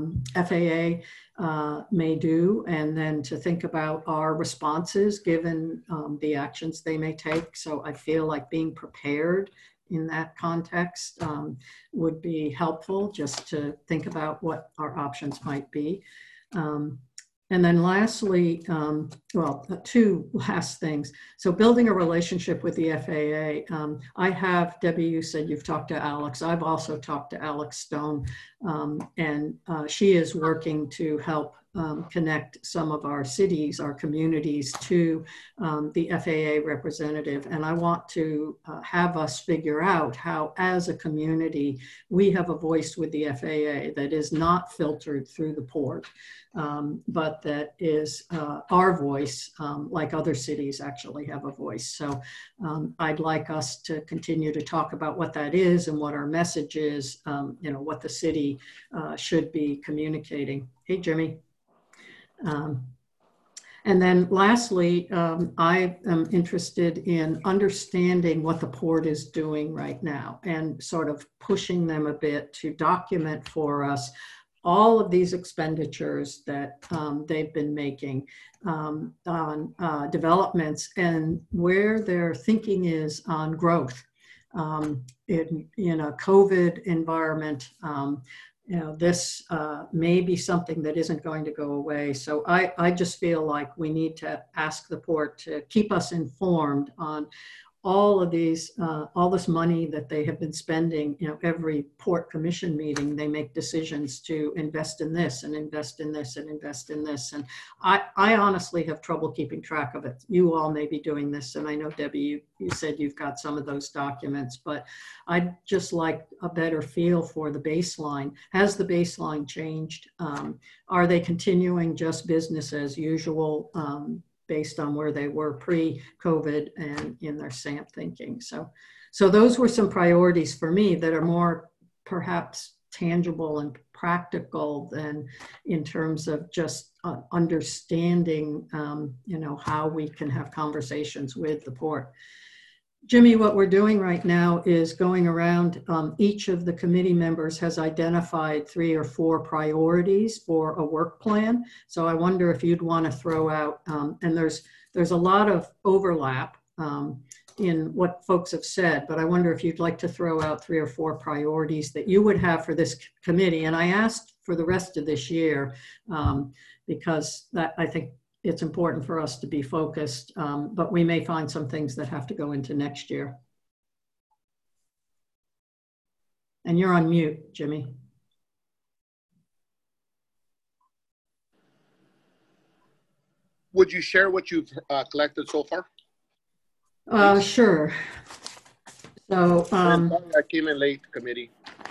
FAA may do, and then to think about our responses given the actions they may take. So I feel like being prepared in that context would be helpful, just to think about what our options might be. And then lastly, two last things. So building a relationship with the FAA. I have, Debbie, you said you've talked to Alex. I've also talked to Alex Stone, and she is working to help connect some of our cities, our communities, to the FAA representative. And I want to have us figure out how, as a community, we have a voice with the FAA that is not filtered through the port, but that is our voice, like other cities actually have a voice. So I'd like us to continue to talk about what that is and what our message is, you know, what the city should be communicating. Hey, Jimmy. And then lastly, I am interested in understanding what the port is doing right now and sort of pushing them a bit to document for us all of these expenditures that they've been making on developments, and where their thinking is on growth. in a COVID environment. This may be something that isn't going to go away. So I just feel like we need to ask the port to keep us informed on all of these, all this money that they have been spending. Every port commission meeting, they make decisions to invest in this and invest in this and invest in this. And I honestly have trouble keeping track of it. You all may be doing this. And I know, Debbie, you said you've got some of those documents, but I'd just like a better feel for the baseline. Has the baseline changed? Are they continuing just business as usual? Based on where they were pre-COVID and in their SAMP thinking. So those were some priorities for me that are more perhaps tangible and practical than in terms of just understanding, how we can have conversations with the port. Jimmy, what we're doing right now is going around, each of the committee members has identified 3 or 4 priorities for a work plan. So I wonder if you'd want to throw out, and there's a lot of overlap in what folks have said, but I wonder if you'd like to throw out 3 or 4 priorities that you would have for this committee. And I asked for the rest of this year because I think it's important for us to be focused, but we may find some things that have to go into next year. And you're on mute, Jimmy. Would you share what you've collected so far? Sure. So I came in late, committee.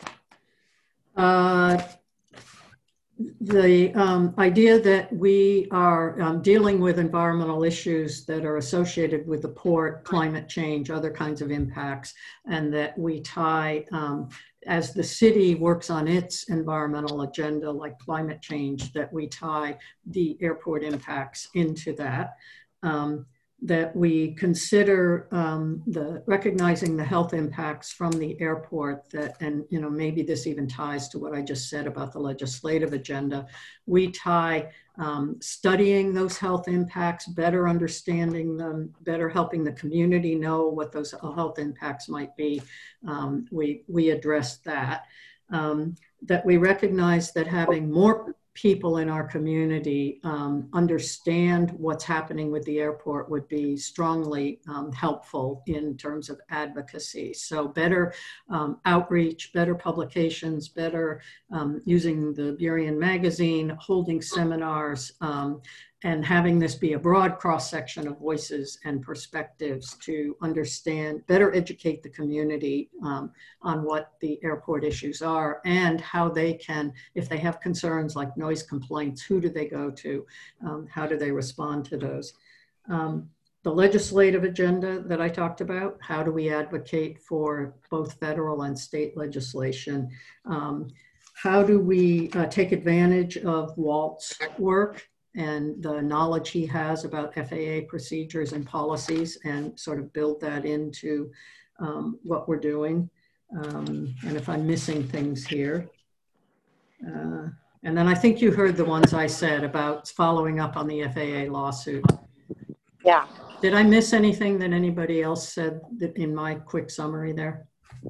The idea that we are dealing with environmental issues that are associated with the port, climate change, other kinds of impacts, and that we tie, as the city works on its environmental agenda, like climate change, that we tie the airport impacts into that. That we consider recognizing the health impacts from the airport, that, and maybe this even ties to what I just said about the legislative agenda. We tie studying those health impacts, better understanding them, better helping the community know what those health impacts might be. We address that. That we recognize that having more people in our community understand what's happening with the airport would be strongly helpful in terms of advocacy. So better outreach, better publications, better using the Burien magazine, holding seminars, and having this be a broad cross-section of voices and perspectives to understand, better educate the community on what the airport issues are and how they can, if they have concerns like noise complaints, who do they go to? How do they respond to those? The legislative agenda that I talked about, how do we advocate for both federal and state legislation? How do we take advantage of Walt's work and the knowledge he has about FAA procedures and policies and sort of build that into what we're doing. And if I'm missing things here. And then I think you heard the ones I said about following up on the FAA lawsuit. Yeah. Did I miss anything that anybody else said in my quick summary there?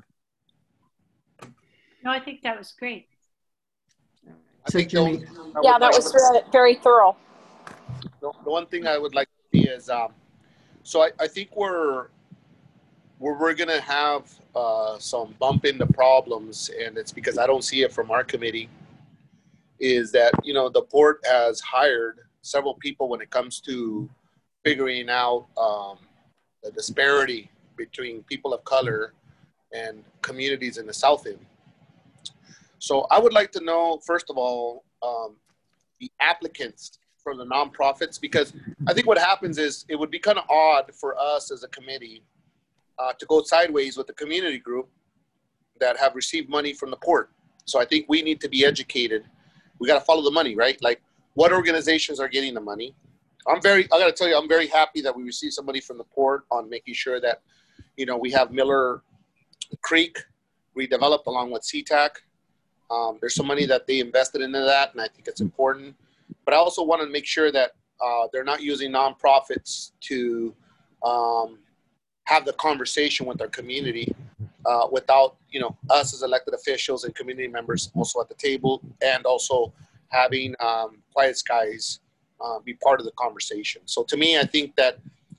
No, I think that was great. So Jimmy. Yeah, that was very thorough. The one thing I would like to see is, so I think we're going to have some bump into problems, and it's because I don't see it from our committee, is that, the port has hired several people when it comes to figuring out the disparity between people of color and communities in the South End. So I would like to know, first of all, the applicants from the nonprofits, because I think what happens is it would be kind of odd for us as a committee to go sideways with the community group that have received money from the port. So I think we need to be educated. We got to follow the money, right? Like, what organizations are getting the money? I got to tell you, I'm very happy that we received somebody from the port on making sure that, we have Miller Creek redeveloped along with SeaTac. There's some money that they invested into that, and I think it's important. But I also want to make sure that they're not using nonprofits to have the conversation with our community without, us as elected officials and community members also at the table, and also having Quiet Skies be part of the conversation. So to me, I think that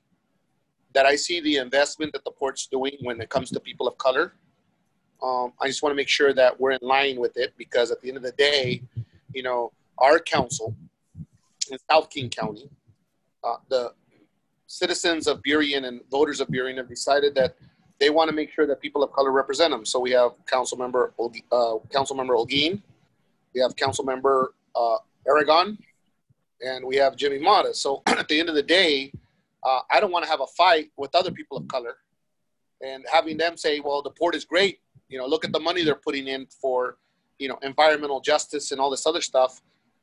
I see the investment that the port's doing when it comes to people of color. I just want to make sure that we're in line with it, because at the end of the day, our council in South King County, the citizens of Burien and voters of Burien have decided that they want to make sure that people of color represent them. So we have Councilmember Holguin, we have Councilmember Aragon, and we have Jimmy Mata. So at the end of the day, I don't want to have a fight with other people of color and having them say, well, the port is great. Look at the money they're putting in for, environmental justice and all this other stuff.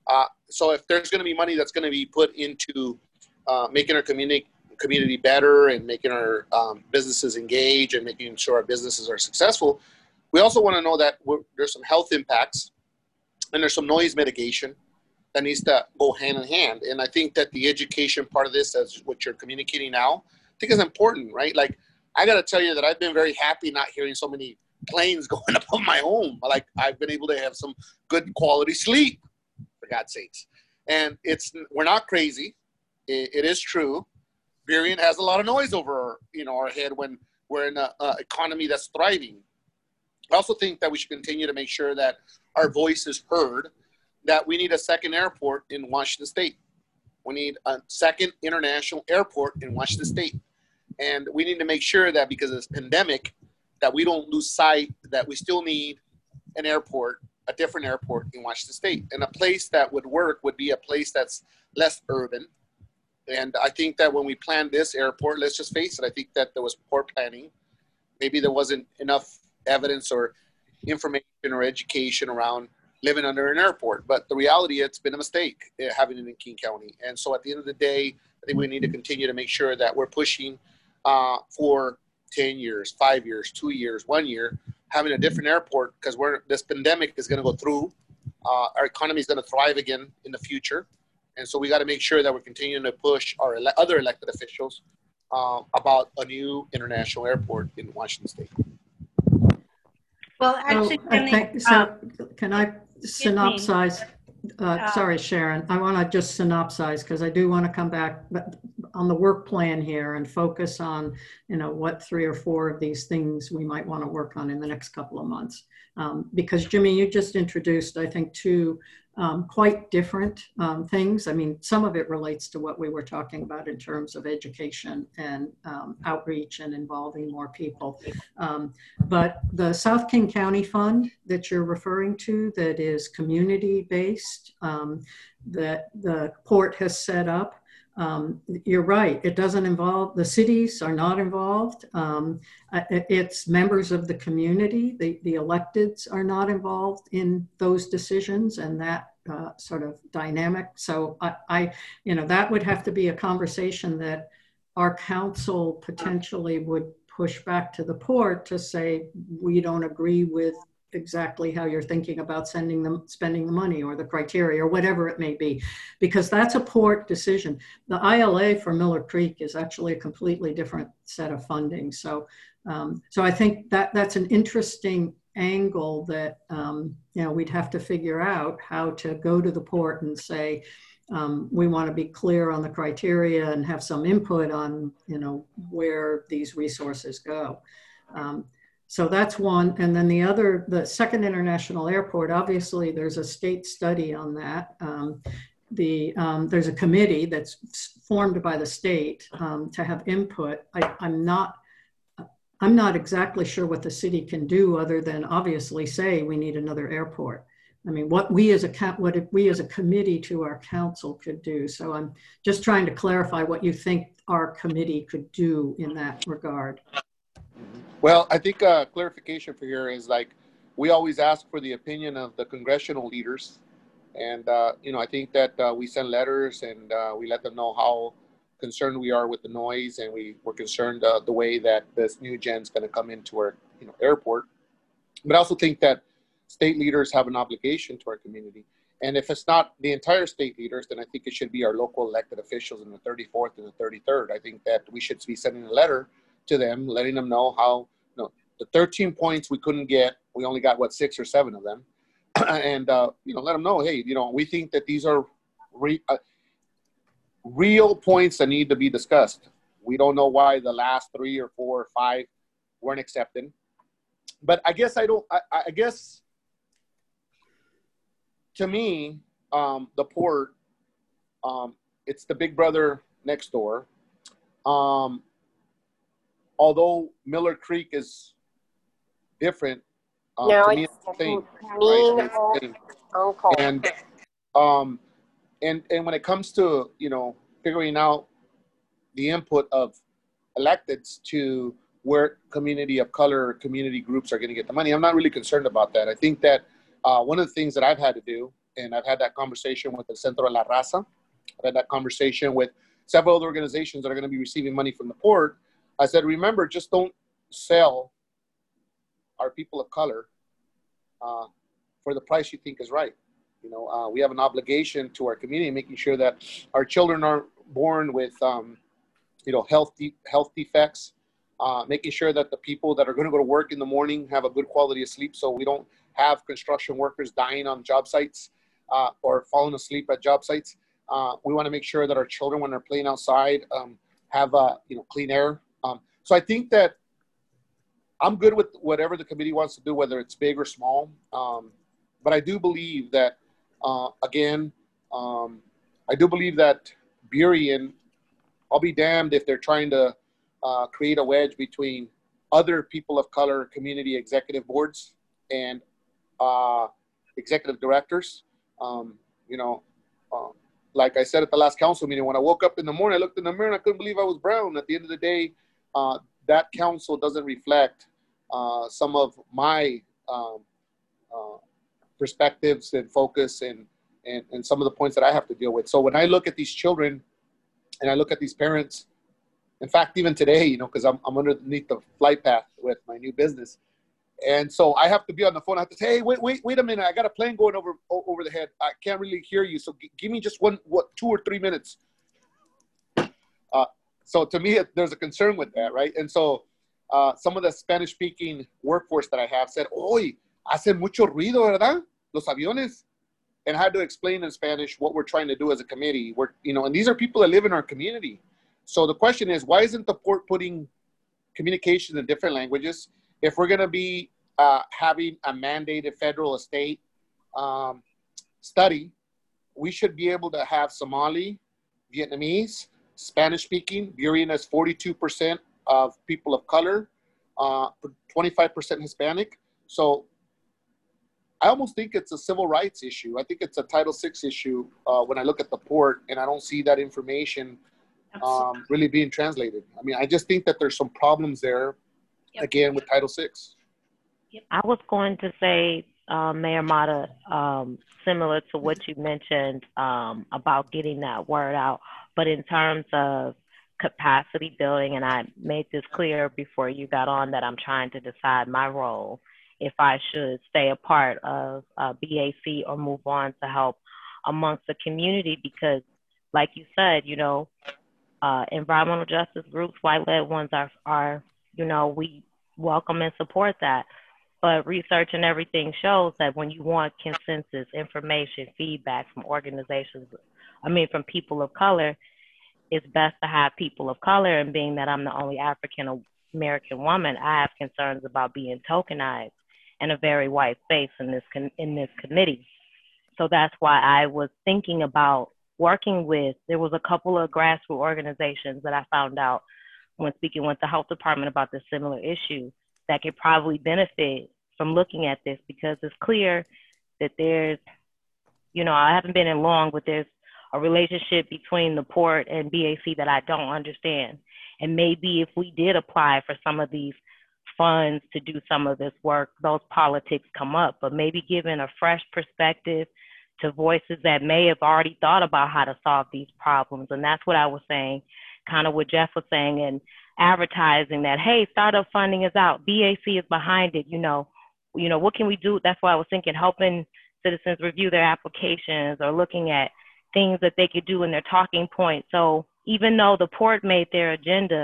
So if there's going to be money that's going to be put into making our community better and making our businesses engage and making sure our businesses are successful, we also want to know that there's some health impacts and there's some noise mitigation that needs to go hand in hand. And I think that the education part of this, as what you're communicating now, I think is important, right? Like, I got to tell you that I've been very happy not hearing so many planes going up on my home. Like, I've been able to have some good quality sleep, for God's sakes. And we're not crazy. It is true. Burien has a lot of noise over, our head when we're in an economy that's thriving. I also think that we should continue to make sure that our voice is heard, that we need a second airport in Washington State. We need a second international airport in Washington State. And we need to make sure that because of this pandemic, that we don't lose sight that we still need an airport, a different airport in Washington State. And a place that would work would be a place that's less urban. And I think that when we planned this airport, let's just face it, I think that there was poor planning. Maybe there wasn't enough evidence or information or education around living under an airport. But the reality, it's been a mistake having it in King County. And so at the end of the day, I think we need to continue to make sure that we're pushing for 10 years, 5 years, 2 years, 1 year, having a different airport, because this pandemic is going to go through. Our economy is going to thrive again in the future. And so we got to make sure that we're continuing to push our other elected officials about a new international airport in Washington State. Well, actually, can I synopsize? Sorry, Sharon. I want to just synopsize, because I do want to come back on the work plan here and focus on, what 3 or 4 of these things we might want to work on in the next couple of months. Because Jimmy, you just introduced, I think, 2 quite different things. I mean, some of it relates to what we were talking about in terms of education and outreach and involving more people. But the South King County Fund that you're referring to, that is community-based, that the port has set up, you're right, it doesn't involve, the cities are not involved. It's members of the community, the electeds are not involved in those decisions and that sort of dynamic. So that would have to be a conversation that our council potentially would push back to the port to say, we don't agree with exactly how you're thinking about spending the money or the criteria or whatever it may be, because that's a port decision. The ILA for Miller Creek is actually a completely different set of funding. So I think that's an interesting angle that we'd have to figure out how to go to the port and say, we want to be clear on the criteria and have some input on where these resources go. So that's one. And then the second international airport, obviously there's a state study on that. There's a committee that's formed by the state to have input. I'm not exactly sure what the city can do other than obviously say we need another airport. I mean, what we as a committee to our council could do. So I'm just trying to clarify what you think our committee could do in that regard. Well, I think clarification for here is, like, we always ask for the opinion of the congressional leaders. And, I think that we send letters and we let them know how concerned we are with the noise. And we're concerned the way that this new gen is going to come into our airport. But I also think that state leaders have an obligation to our community. And if it's not the entire state leaders, then I think it should be our local elected officials in the 34th and the 33rd. I think that we should be sending a letter to them, letting them know how the 13 points we couldn't get. We only got, what, 6 or 7 of them. And, you know, let them know, hey, you know, we think that these are real points that need to be discussed. We don't know why the last 3 or 4 or 5 weren't accepted. But I guess I guess to me, the port, it's the big brother next door. Although Miller Creek is different, No, to me it's it's the same, mean right? old It's the same. uncle. And when it comes to, you know, figuring out the input of electeds to where community of color, community groups are going to get the money, I'm not really concerned about that. I think that one of the things that I've had to do, and I've had that conversation with the Centro de la Raza, I've had that conversation with several other organizations that are going to be receiving money from the port. I said, remember, just don't sell our people of color for the price you think is right. You know, we have an obligation to our community, making sure that our children are born with, you know, health defects, making sure that the people that are going to go to work in the morning have a good quality of sleep, so we don't have construction workers dying on job sites or falling asleep at job sites. We want to make sure that our children, when they're playing outside, have you know, clean air. So I think that I'm good with whatever the committee wants to do, whether it's big or small. But I do believe that, again, I do believe that Burien, I'll be damned if they're trying to create a wedge between other people of color community executive boards and executive directors. You know, like I said at the last council meeting, when I woke up in the morning, I looked in the mirror and I couldn't believe I was brown. At the end of the day, that council doesn't reflect some of my perspectives and focus and some of the points that I have to deal with. So when I look at these children and I look at these parents, in fact, even today, you know, because I'm underneath the flight path with my new business. And so I have to be on the phone. I have to say, hey, wait a minute. I got a plane going over the head. I can't really hear you. So give me just 2 or 3 minutes. So to me, there's a concern with that, right? And so some of the Spanish-speaking workforce that I have said, "Oy, hace mucho ruido, ¿verdad? Los aviones." And I had to explain in Spanish what we're trying to do as a committee. We're, you know, and these are people that live in our community. So the question is, why isn't the port putting communication in different languages? If we're going to be having a mandated federal estate study, we should be able to have Somali, Vietnamese, Spanish-speaking. Burien has 42% of people of color, 25% Hispanic. So I almost think it's a civil rights issue. I think it's a Title VI issue when I look at the port, and I don't see that information really being translated. I mean, I just think that there's some problems there, again, with Title VI. I was going to say, Mayor Mata, similar to what you mentioned about getting that word out, but in terms of capacity building, and I made this clear before you got on that I'm trying to decide my role, if I should stay a part of BAC or move on to help amongst the community, because like you said, you know, environmental justice groups, white-led ones are, you know, we welcome and support that. But research and everything shows that when you want consensus, information, feedback from organizations, from people of color, it's best to have people of color. And being that I'm the only African American woman, I have concerns about being tokenized in a very white space in this committee. So that's why I was thinking about working with, there was a couple of grassroots organizations that I found out when speaking with the health department about this similar issue that could probably benefit from looking at this, because it's clear that there's, you know, I haven't been in long, but there's a relationship between the port and BAC that I don't understand. And maybe if we did apply for some of these funds to do some of this work, those politics come up, but maybe giving a fresh perspective to voices that may have already thought about how to solve these problems. And that's what I was saying, kind of what Jeff was saying, and advertising that, hey, startup funding is out, BAC is behind it, you know, what can we do? That's why I was thinking helping citizens review their applications or looking at things that they could do in their talking points. So even though the port made their agenda,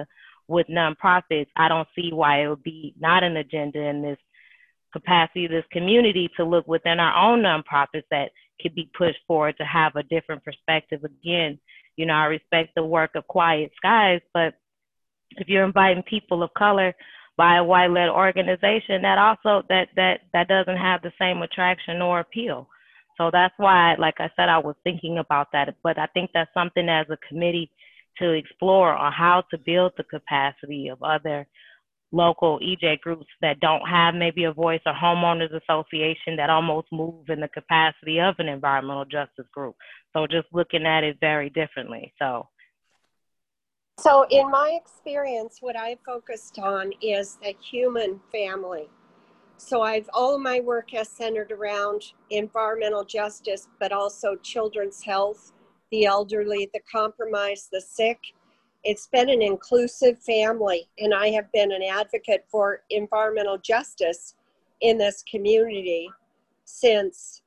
with nonprofits, I don't see why it would be not an agenda in this capacity, this community, to look within our own nonprofits that could be pushed forward to have a different perspective. Again, you know, I respect the work of Quiet Skies, but if you're inviting people of color by a white-led organization, that also that doesn't have the same attraction or appeal. So that's why, like I said, I was thinking about that. But I think that's something as a committee to explore on how to build the capacity of other local EJ groups that don't have maybe a voice, or homeowners association that almost move in the capacity of an environmental justice group. So just looking at it very differently. So in my experience, what I focused on is the human family. So all of my work has centered around environmental justice, but also children's health, the elderly, the compromised, the sick. It's been an inclusive family, and I have been an advocate for environmental justice in this community since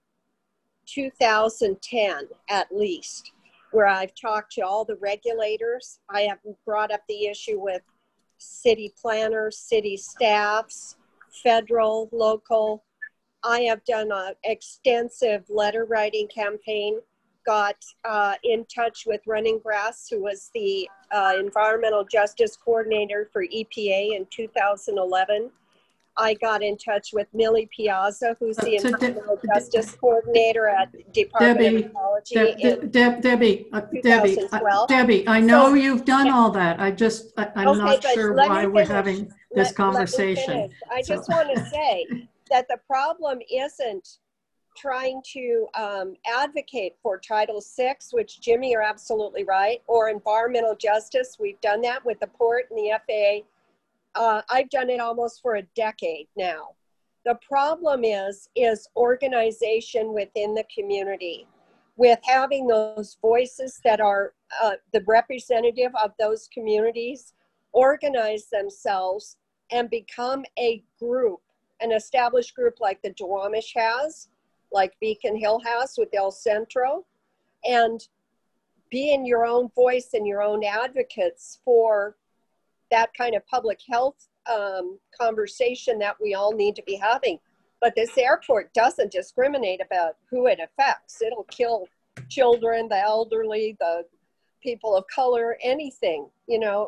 2010 at least, where I've talked to all the regulators. I have brought up the issue with city planners, city staffs, federal, local. I have done an extensive letter writing campaign, got in touch with Running Grass, who was the environmental justice coordinator for EPA in 2011. I got in touch with Millie Piazza, who's the environmental justice coordinator at Department of Ecology in 2012. Debbie, I know you've done all that. I'm not sure why we're having this conversation. I just want to say that the problem isn't trying to advocate for Title VI, which Jimmy, you're absolutely right, or environmental justice. We've done that with the port and the FAA. I've done it almost for a decade now. The problem is organization within the community, with having those voices that are the representative of those communities organize themselves and become a group, an established group like the Duwamish has, like Beacon Hill has with El Centro, and being your own voice and your own advocates for that kind of public health conversation that we all need to be having. But this airport doesn't discriminate about who it affects. It'll kill children, the elderly, the people of color, anything. You know,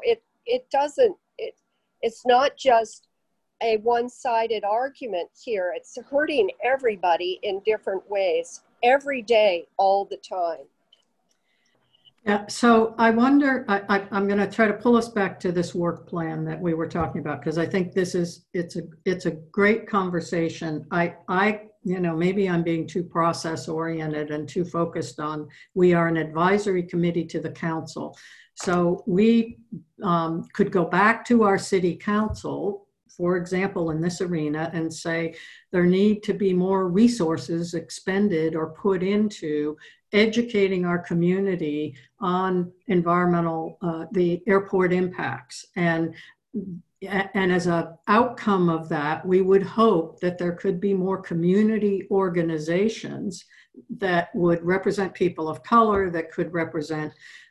it's not just a one-sided argument here. It's hurting everybody in different ways, every day, all the time. Yeah, so I wonder, I'm going to try to pull us back to this work plan that we were talking about, because I think it's a great conversation. You know, maybe I'm being too process oriented and too focused on, we are an advisory committee to the council. So we could go back to our city council, for example, in this arena, and say there need to be more resources expended or put into educating our community on environmental, the airport impacts. And as an outcome of that, we would hope that there could be more community organizations that would represent people of color, that could represent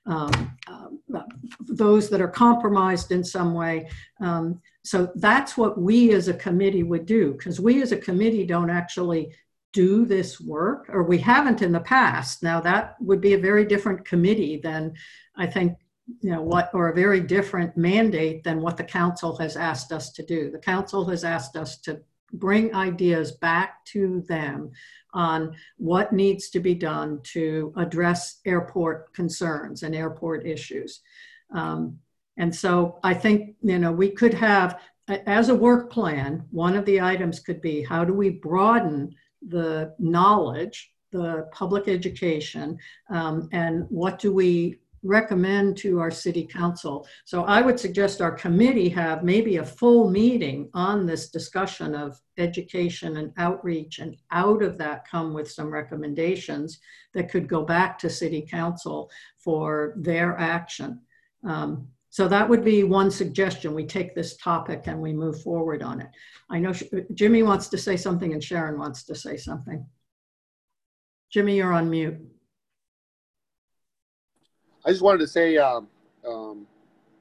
those that are compromised in some way. So that's what we as a committee would do, because we as a committee don't actually do this work, or we haven't in the past. Now that would be a very different committee than, I think, you know, or a very different mandate than what the council has asked us to do. The council has asked us to bring ideas back to them on what needs to be done to address airport concerns and airport issues. And so I think, you know, we could have, as a work plan, one of the items could be, how do we broaden the knowledge, the public education, and what do we recommend to our city council? So I would suggest our committee have maybe a full meeting on this discussion of education and outreach, and out of that come with some recommendations that could go back to city council for their action. So that would be one suggestion. We take this topic and we move forward on it. I know Jimmy wants to say something and Sharon wants to say something. Jimmy, you're on mute. I just wanted to say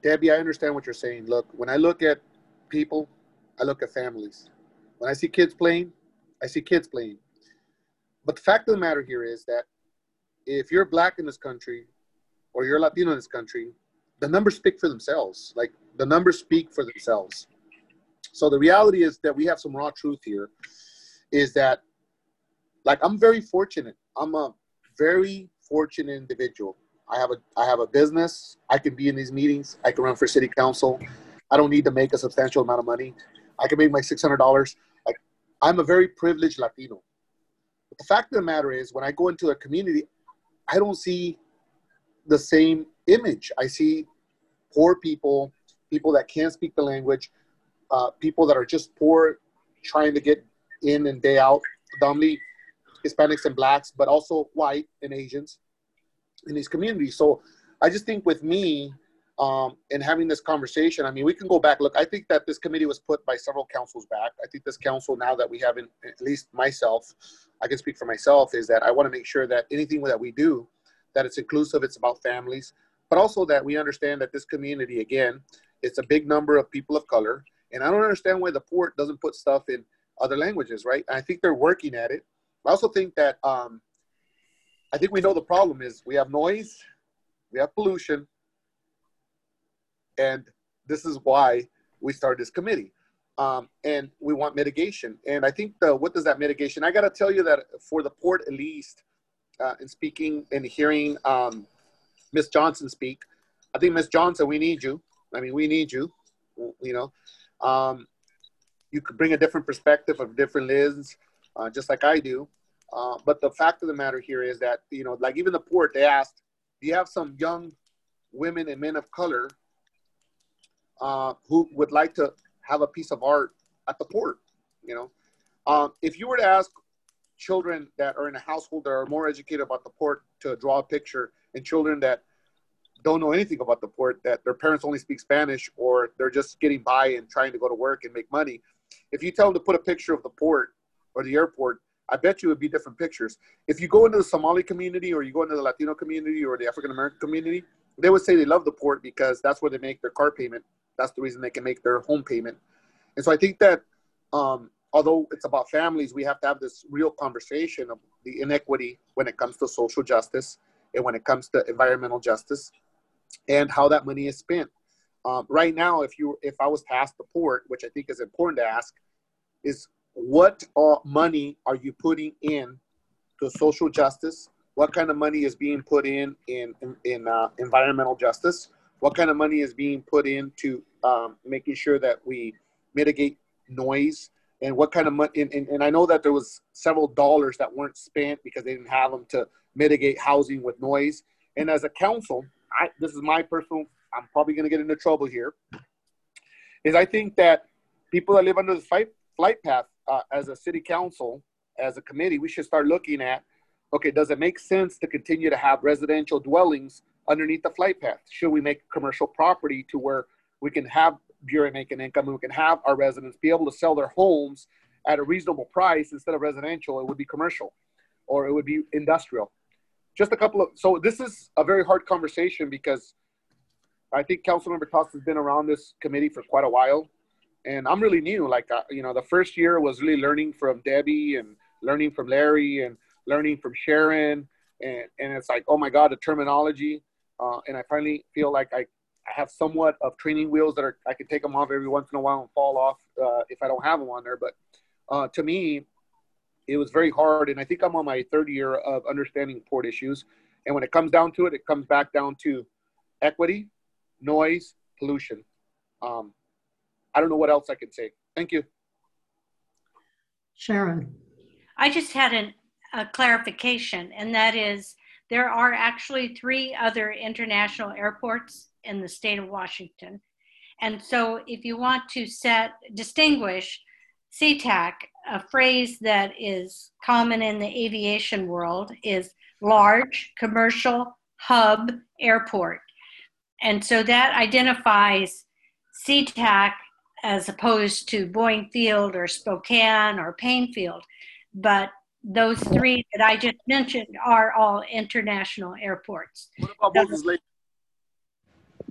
Debbie, I understand what you're saying. Look, when I look at people, I look at families. When I see kids playing, I see kids playing. But the fact of the matter here is that if you're black in this country or you're Latino in this country, the numbers speak for themselves. Like, the numbers speak for themselves. So the reality is that we have some raw truth here, is that, like, I'm very fortunate. I'm a very fortunate individual. I have a business. I can be in these meetings. I can run for city council. I don't need to make a substantial amount of money. I can make my $600. Like, I'm a very privileged Latino. But the fact of the matter is, when I go into a community, I don't see the same image. I see poor people, people that can't speak the language, people that are just poor, trying to get in and day out, predominantly Hispanics and blacks, but also white and Asians in these communities. So I just think with me and having this conversation, I mean, we can go back. Look, I think that this committee was put by several councils back. I think this council, now that we have, at least myself, I can speak for myself, is that I want to make sure that anything that we do, that it's inclusive, it's about families, but also that we understand that this community, again, it's a big number of people of color. And I don't understand why the port doesn't put stuff in other languages, right? And I think they're working at it. I also think that, I think we know the problem is we have noise, we have pollution, and this is why we started this committee. And we want mitigation. And I think what does that mitigation? I got to tell you that for the port, at least, in speaking and hearing Ms. Johnson speak, I think, Ms. Johnson, we need you. I mean, we need you, you know. You could bring a different perspective, of different lens, just like I do. But the fact of the matter here is that, you know, like even the port, they asked, do you have some young women and men of color who would like to have a piece of art at the port? You know, if you were to ask children that are in a household that are more educated about the port to draw a picture, and children that don't know anything about the port, that their parents only speak Spanish, or they're just getting by and trying to go to work and make money, if you tell them to put a picture of the port or the airport, I bet you it would be different pictures. If you go into the Somali community, or you go into the Latino community, or the African American community, they would say they love the port because that's where they make their car payment. That's the reason they can make their home payment. And so I think that although it's about families, we have to have this real conversation of the inequity when it comes to social justice and when it comes to environmental justice and how that money is spent. Right now, if I was to ask the port, which I think is important to ask, is what money are you putting in to social justice? What kind of money is being put in environmental justice? What kind of money is being put into making sure that we mitigate noise? And what kind of money? And I know that there was several dollars that weren't spent because they didn't have them to mitigate housing with noise. And as a council, this is my personal, I'm probably going to get into trouble here, is I think that people that live under the flight path, as a city council, as a committee, we should start looking at, okay, does it make sense to continue to have residential dwellings underneath the flight path? Should we make commercial property to where we can have Bureau making income, and we can have our residents be able to sell their homes at a reasonable price? Instead of residential, it would be commercial, or it would be industrial. Just a couple of, so this is a very hard conversation because I think Councilmember Toss has been around this committee for quite a while. And I'm really new. Like, you know, the first year was really learning from Debbie and learning from Larry and learning from Sharon. And it's like, oh my God, the terminology. And I finally feel like I have somewhat of training wheels that I can take them off every once in a while and fall off if I don't have them on there. But to me, it was very hard. And I think I'm on my third year of understanding port issues. And when it comes down to it, it comes back down to equity, noise, pollution. I don't know what else I can say. Thank you. Sharon. I just had a clarification, and that is there are actually 3 other international airports in the state of Washington. And so if you want to distinguish SeaTac, a phrase that is common in the aviation world is large commercial hub airport. And so that identifies SeaTac as opposed to Boeing Field or Spokane or Payne Field. But those 3 that I just mentioned are all international airports. What about Moses Lake?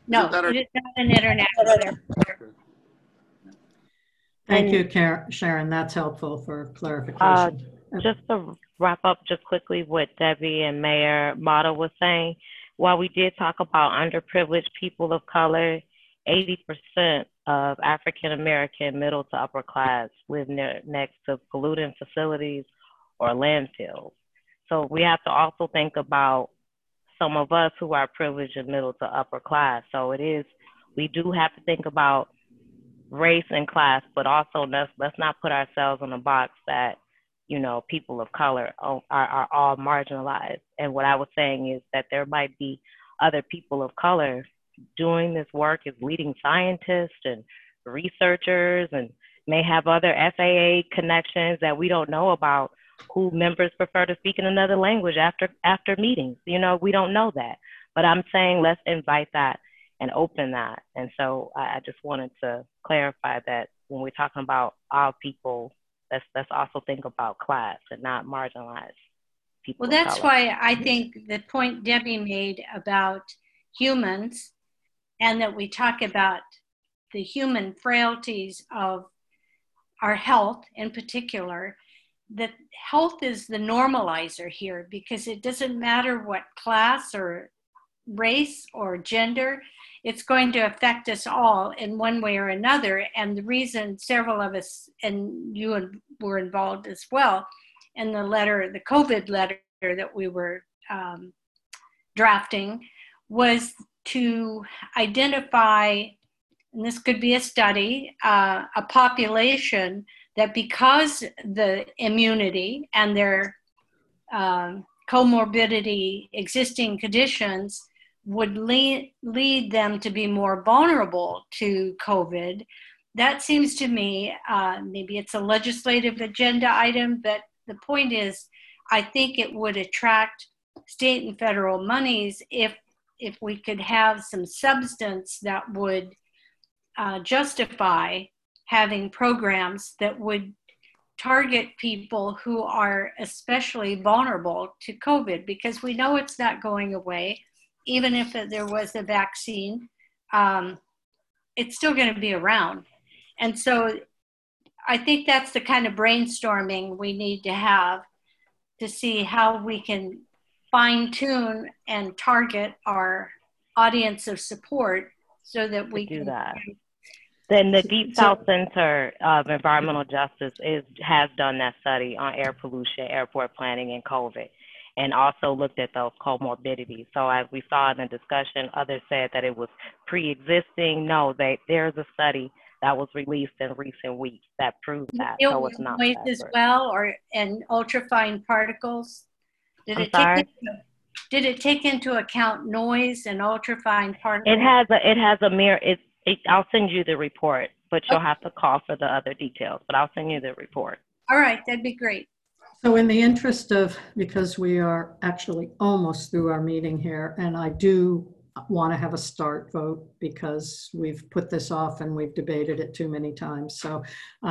No, Isn't that our- it is not an international airport. Thank you, Sharon. That's helpful for clarification. Just to wrap up just quickly what Debbie and Mayor Mata was saying, while we did talk about underprivileged people of color, 80% of African American middle to upper class live next to polluting facilities or landfills. So we have to also think about some of us who are privileged and middle to upper class. So we do have to think about race and class, but also let's not put ourselves in a box that, people of color are all marginalized. And what I was saying is that there might be other people of color doing this work as leading scientists and researchers, and may have other FAA connections that we don't know about, who members prefer to speak in another language after meetings. We don't know that. But I'm saying let's invite that and open that. And so I just wanted to clarify that when we're talking about all people, let's also think about class and not marginalize people. Well, that's why I think the point Debbie made about humans, and that we talk about the human frailties of our health in particular, that health is the normalizer here, because it doesn't matter what class or race or gender, it's going to affect us all in one way or another. And the reason several of us, and you were involved as well, in the COVID letter that we were drafting, was to identify, and this could be a study, a population that, because the immunity and their comorbidity, existing conditions, would lead them to be more vulnerable to COVID. That seems to me, maybe it's a legislative agenda item, but the point is, I think it would attract state and federal monies if we could have some substance that would justify having programs that would target people who are especially vulnerable to COVID, because we know it's not going away. Even if there was a vaccine, it's still going to be around. And so I think that's the kind of brainstorming we need to have to see how we can fine tune and target our audience of support so that we can do that. Then the Deep South Center of Environmental Justice has done that study on air pollution, airport planning, and COVID, and also looked at those comorbidities. So as we saw in the discussion, others said that it was pre-existing. No, there's a study that was released in recent weeks that proved that. So it's not noise as well, and ultrafine particles. Did it take into account noise and ultrafine particles? It has a mirror. I'll send you the report, but you'll have to call for the other details. But I'll send you the report. All right, that'd be great. So in the interest of, because we are actually almost through our meeting here, and I do want to have a start vote because we've put this off and we've debated it too many times. So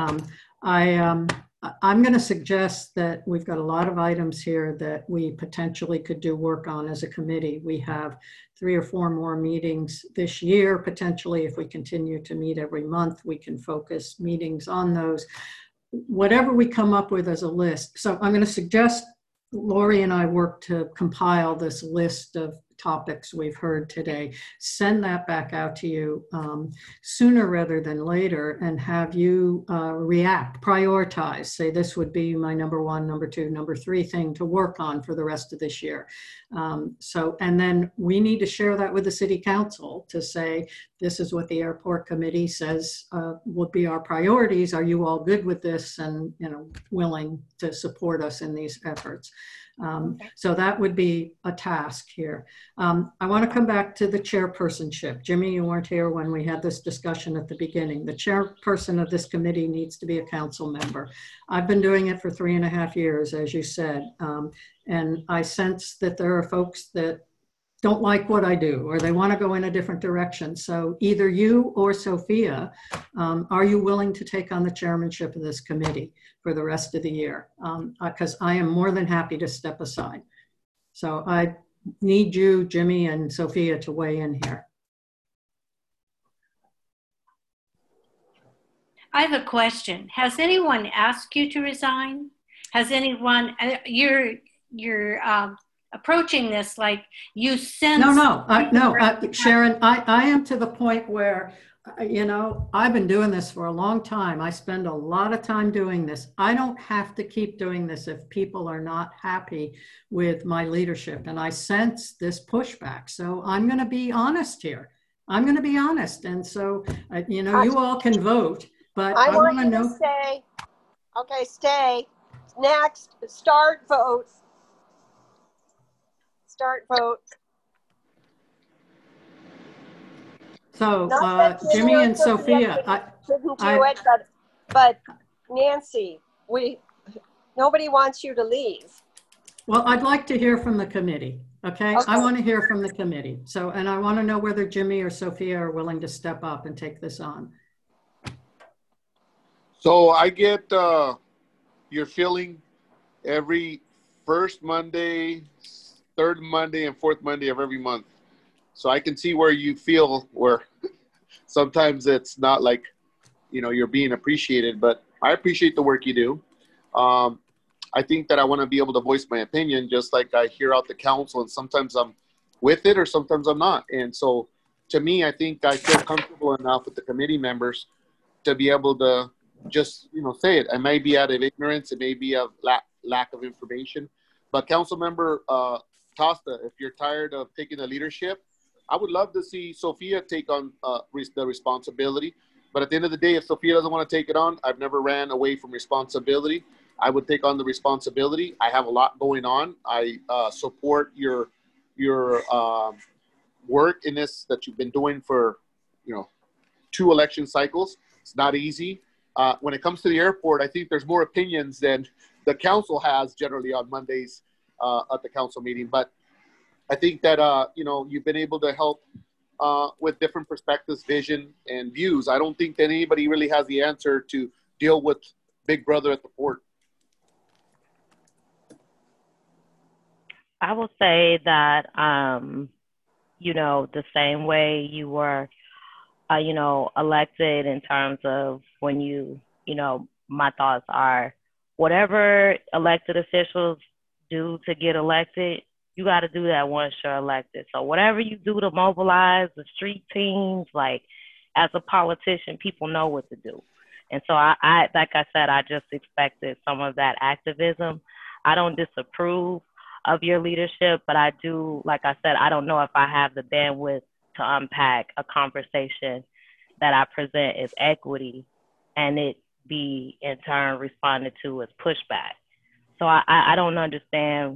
I'm going to suggest that we've got a lot of items here that we potentially could do work on as a committee. We have 3 or 4 more meetings this year. Potentially, if we continue to meet every month, we can focus meetings on those. Whatever we come up with as a list. So I'm going to suggest Lori and I work to compile this list of topics we've heard today, send that back out to you sooner rather than later, and have you react, prioritize, say this would be my number 1, number 2, number 3 thing to work on for the rest of this year. And then we need to share that with the city council to say, this is what the airport committee says would be our priorities. Are you all good with this and willing to support us in these efforts? So that would be a task here. I want to come back to the chairpersonship. Jimmy, you weren't here when we had this discussion at the beginning. The chairperson of this committee needs to be a council member. I've been doing it for 3.5 years, as you said. And I sense that there are folks that don't like what I do, or they want to go in a different direction. So either you or Sophia, are you willing to take on the chairmanship of this committee for the rest of the year? Because I am more than happy to step aside. So I need you, Jimmy, and Sophia to weigh in here. I have a question. Has anyone asked you to resign? Has anyone, you're approaching this like you sense. No, Sharon, I am to the point where, you know, I've been doing this for a long time. I spend a lot of time doing this. I don't have to keep doing this if people are not happy with my leadership. And I sense this pushback. So I'm going to be honest here. I'm going to be honest. And so, you know, you all can vote, but I want to know. Stay. Okay, stay. Next, start vote. Start vote. So Jimmy and Sophia, shouldn't do it, but Nancy, nobody wants you to leave. Well, I'd like to hear from the committee. Okay, I want to hear from the committee. So, and I want to know whether Jimmy or Sophia are willing to step up and take this on. So I get your feeling every first Monday, third Monday, and fourth Monday of every month. So I can see where you feel where sometimes it's not like, you know, you're being appreciated, but I appreciate the work you do. I think that I want to be able to voice my opinion just like I hear out the council, and sometimes I'm with it or sometimes I'm not. And so to me, I think I feel comfortable enough with the committee members to be able to just, you know, say it. I may be out of ignorance. It may be a lack of information. But Councilmember Costa, if you're tired of taking the leadership, I would love to see Sophia take on the responsibility. But at the end of the day, if Sophia doesn't want to take it on, I've never ran away from responsibility. I would take on the responsibility. I have a lot going on. I support your work in this that you've been doing for, you know, 2 election cycles. It's not easy. When it comes to the airport, I think there's more opinions than the council has generally on Mondays at the council meeting. But I think that, you know, you've been able to help with different perspectives, vision, and views. I don't think that anybody really has the answer to deal with Big Brother at the port. I will say that, you know, the same way you were, you know, elected in terms of when you know, my thoughts are whatever elected officials do to get elected, you got to do that once you're elected. So whatever you do to mobilize the street teams, like as a politician, people know what to do. And so I like I said, I just expected some of that activism. I don't disapprove of your leadership, but I do, like I said, I don't know if I have the bandwidth to unpack a conversation that I present as equity and it be in turn responded to as pushback. So I don't understand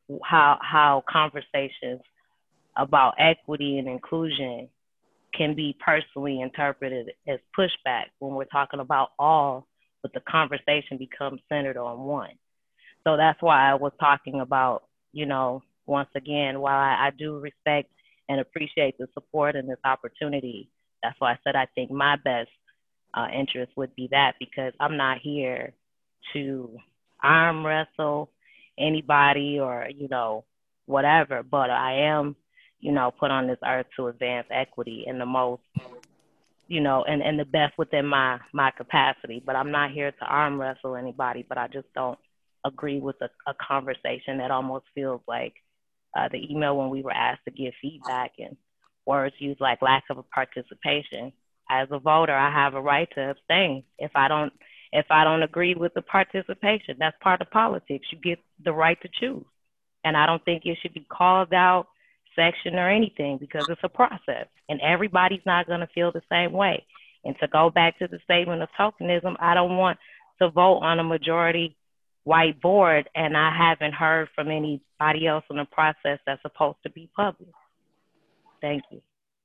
how conversations about equity and inclusion can be personally interpreted as pushback when we're talking about all, but the conversation becomes centered on one. So that's why I was talking about, you know, once again, while I do respect and appreciate the support and this opportunity, that's why I said I think my best interest would be that, because I'm not here to arm wrestle anybody or, you know, whatever, but I am, you know, put on this earth to advance equity in the most, you know, and the best within my capacity. But I'm not here to arm wrestle anybody, but I just don't agree with a conversation that almost feels like the email when we were asked to give feedback and words used like lack of a participation. As a voter, I have a right to abstain if I don't agree with the participation. That's part of politics. You get the right to choose. And I don't think it should be called out, section or anything, because it's a process and everybody's not going to feel the same way. And to go back to the statement of tokenism, I don't want to vote on a majority white board and I haven't heard from anybody else in the process that's supposed to be public. Thank you.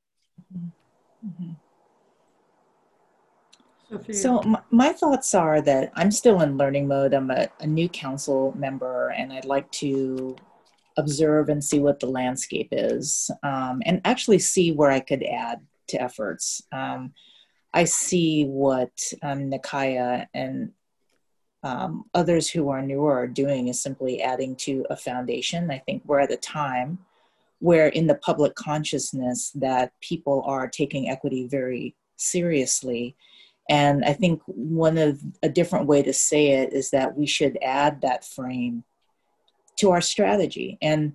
Mm-hmm. So my thoughts are that I'm still in learning mode. I'm a new council member and I'd like to observe and see what the landscape is and actually see where I could add to efforts. I see what Nikaya and others who are newer are doing is simply adding to a foundation. I think we're at a time where in the public consciousness that people are taking equity very seriously. And I think a different way to say it is that we should add that frame to our strategy. And,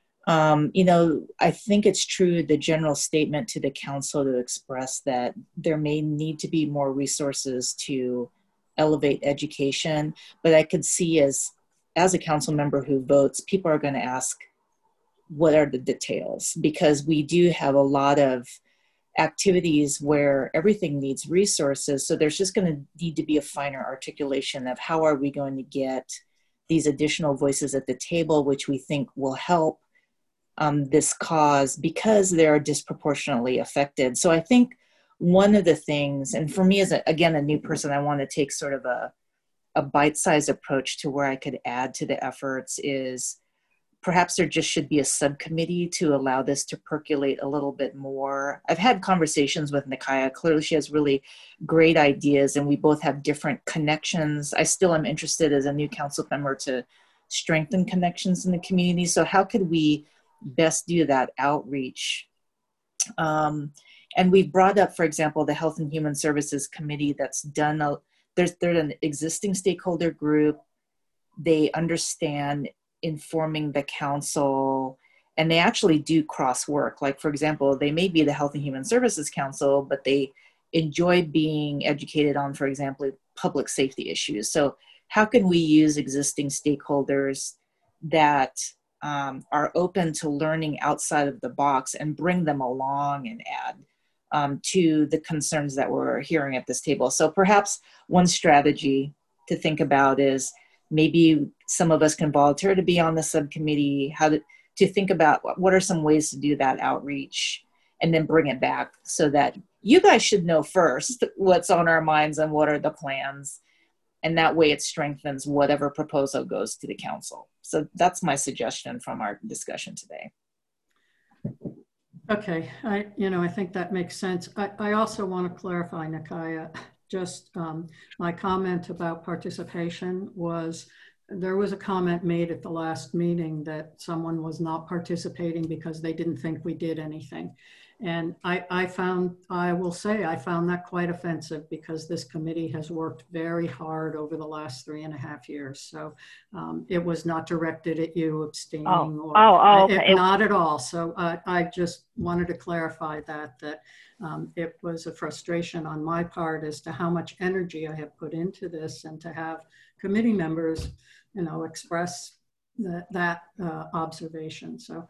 I think it's true, the general statement to the council to express that there may need to be more resources to elevate education, but I could see as a council member who votes, people are going to ask, what are the details? Because we do have a lot of activities where everything needs resources. So there's just going to need to be a finer articulation of how are we going to get these additional voices at the table, which we think will help this cause because they're disproportionately affected. So I think one of the things, and for me as a new person, I want to take sort of a bite-sized approach to where I could add to the efforts is perhaps there just should be a subcommittee to allow this to percolate a little bit more. I've had conversations with Nakaya. Clearly she has really great ideas and we both have different connections. I still am interested as a new council member to strengthen connections in the community. So how could we best do that outreach? And we've brought up, for example, the Health and Human Services Committee that's done, they're an existing stakeholder group. They understand informing the council, and they actually do cross work. Like, for example, they may be the Health and Human Services Council, but they enjoy being educated on, for example, public safety issues. So how can we use existing stakeholders that are open to learning outside of the box and bring them along and add to the concerns that we're hearing at this table? So perhaps one strategy to think about is maybe some of us can volunteer to be on the subcommittee, how to think about what are some ways to do that outreach and then bring it back so that you guys should know first what's on our minds and what are the plans. And that way it strengthens whatever proposal goes to the council. So that's my suggestion from our discussion today. Okay, I think that makes sense. I also want to clarify, Nakaya, just my comment about participation was, there was a comment made at the last meeting that someone was not participating because they didn't think we did anything. And I will say I found that quite offensive because this committee has worked very hard over the last 3.5 years. So it was not directed at you abstaining okay. Not at all. So I just wanted to clarify that it was a frustration on my part as to how much energy I have put into this, and to have committee members, express that observation. So.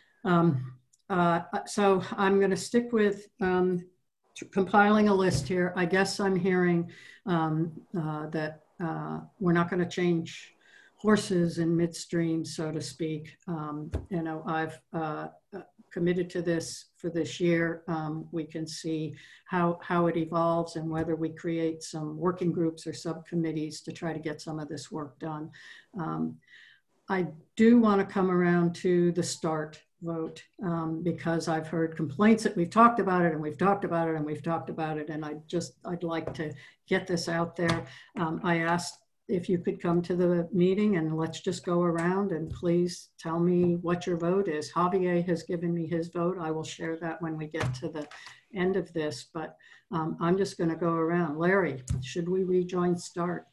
So I'm going to stick with compiling a list here. I guess I'm hearing that we're not going to change horses in midstream, so to speak. I've committed to this for this year. We can see how it evolves and whether we create some working groups or subcommittees to try to get some of this work done. I do want to come around to the START vote because I've heard complaints that we've talked about it and we've talked about it and we've talked about it, and I'd like to get this out there. I asked if you could come to the meeting and let's just go around and please tell me what your vote is. Javier has given me his vote. I will share that when we get to the end of this, but I'm just going to go around. Larry, should we rejoin START?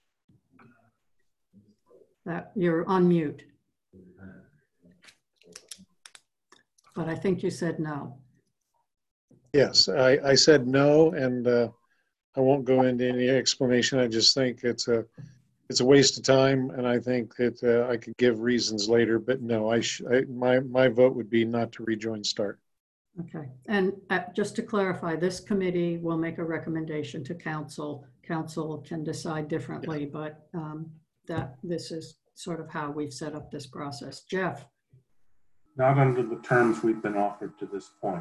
You're on mute. But I think you said no. Yes, I said no, and I won't go into any explanation. I just think it's a waste of time, and I think that I could give reasons later. But no, my vote would be not to rejoin START. Okay, and just to clarify, this committee will make a recommendation to council. Council can decide differently, but that this is sort of how we've set up this process. Jeff. Not under the terms we've been offered to this point.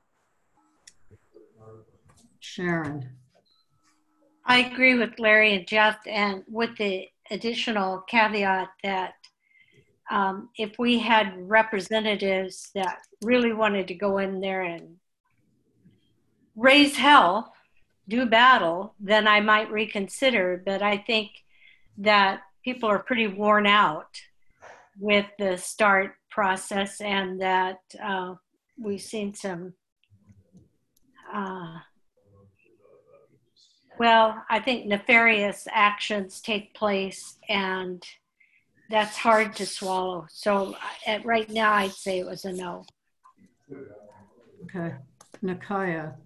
Sharon. I agree with Larry and Jeff, and with the additional caveat that if we had representatives that really wanted to go in there and raise hell, do battle, then I might reconsider. But I think that people are pretty worn out with the START process, and that we've seen some Well, I think nefarious actions take place, and that's hard to swallow. So right now, I'd say it was a no. Okay. Nakaya.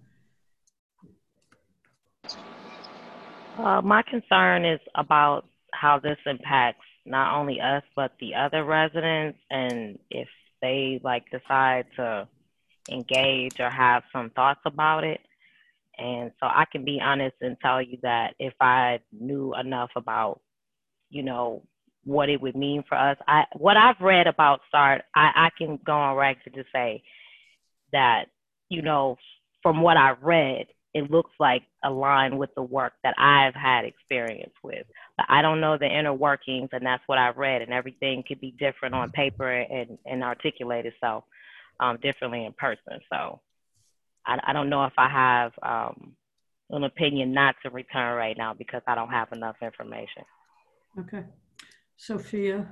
My concern is about how this impacts not only us, but the other residents, and if they like decide to engage or have some thoughts about it. And so I can be honest and tell you that if I knew enough about, you know, what it would mean for us, what I've read about START, I can go on record to say that, you know, from what I've read, it looks like aligned with the work that I've had experience with. But I don't know the inner workings, and that's what I've read, and everything could be different on paper and articulate itself differently in person. So I don't know if I have an opinion not to return right now because I don't have enough information. Okay. Sophia.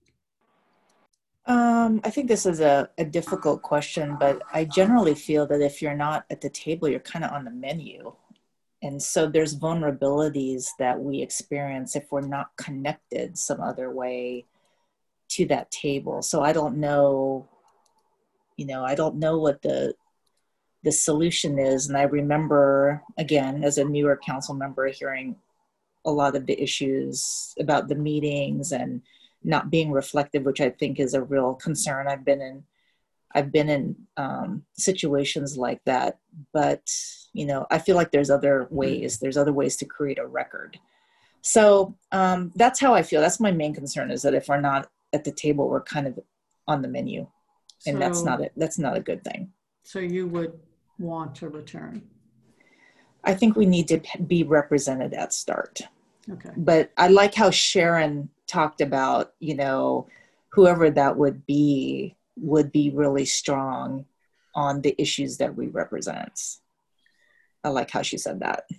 I think this is a difficult question, but I generally feel that if you're not at the table, you're kind of on the menu. And so there's vulnerabilities that we experience if we're not connected some other way to that table. So I don't know, I don't know what the solution is. And I remember, again, as a newer council member, hearing a lot of the issues about the meetings and not being reflective, which I think is a real concern. I've been in situations like that, but I feel like there's other ways to create a record. So that's how I feel. That's my main concern, is that if we're not at the table, we're kind of on the menu, and that's not a good thing. So you would want to return? I think we need to be represented at START. Okay. But I like how Sharon talked about, whoever that would be really strong on the issues that we represent. I like how she said that.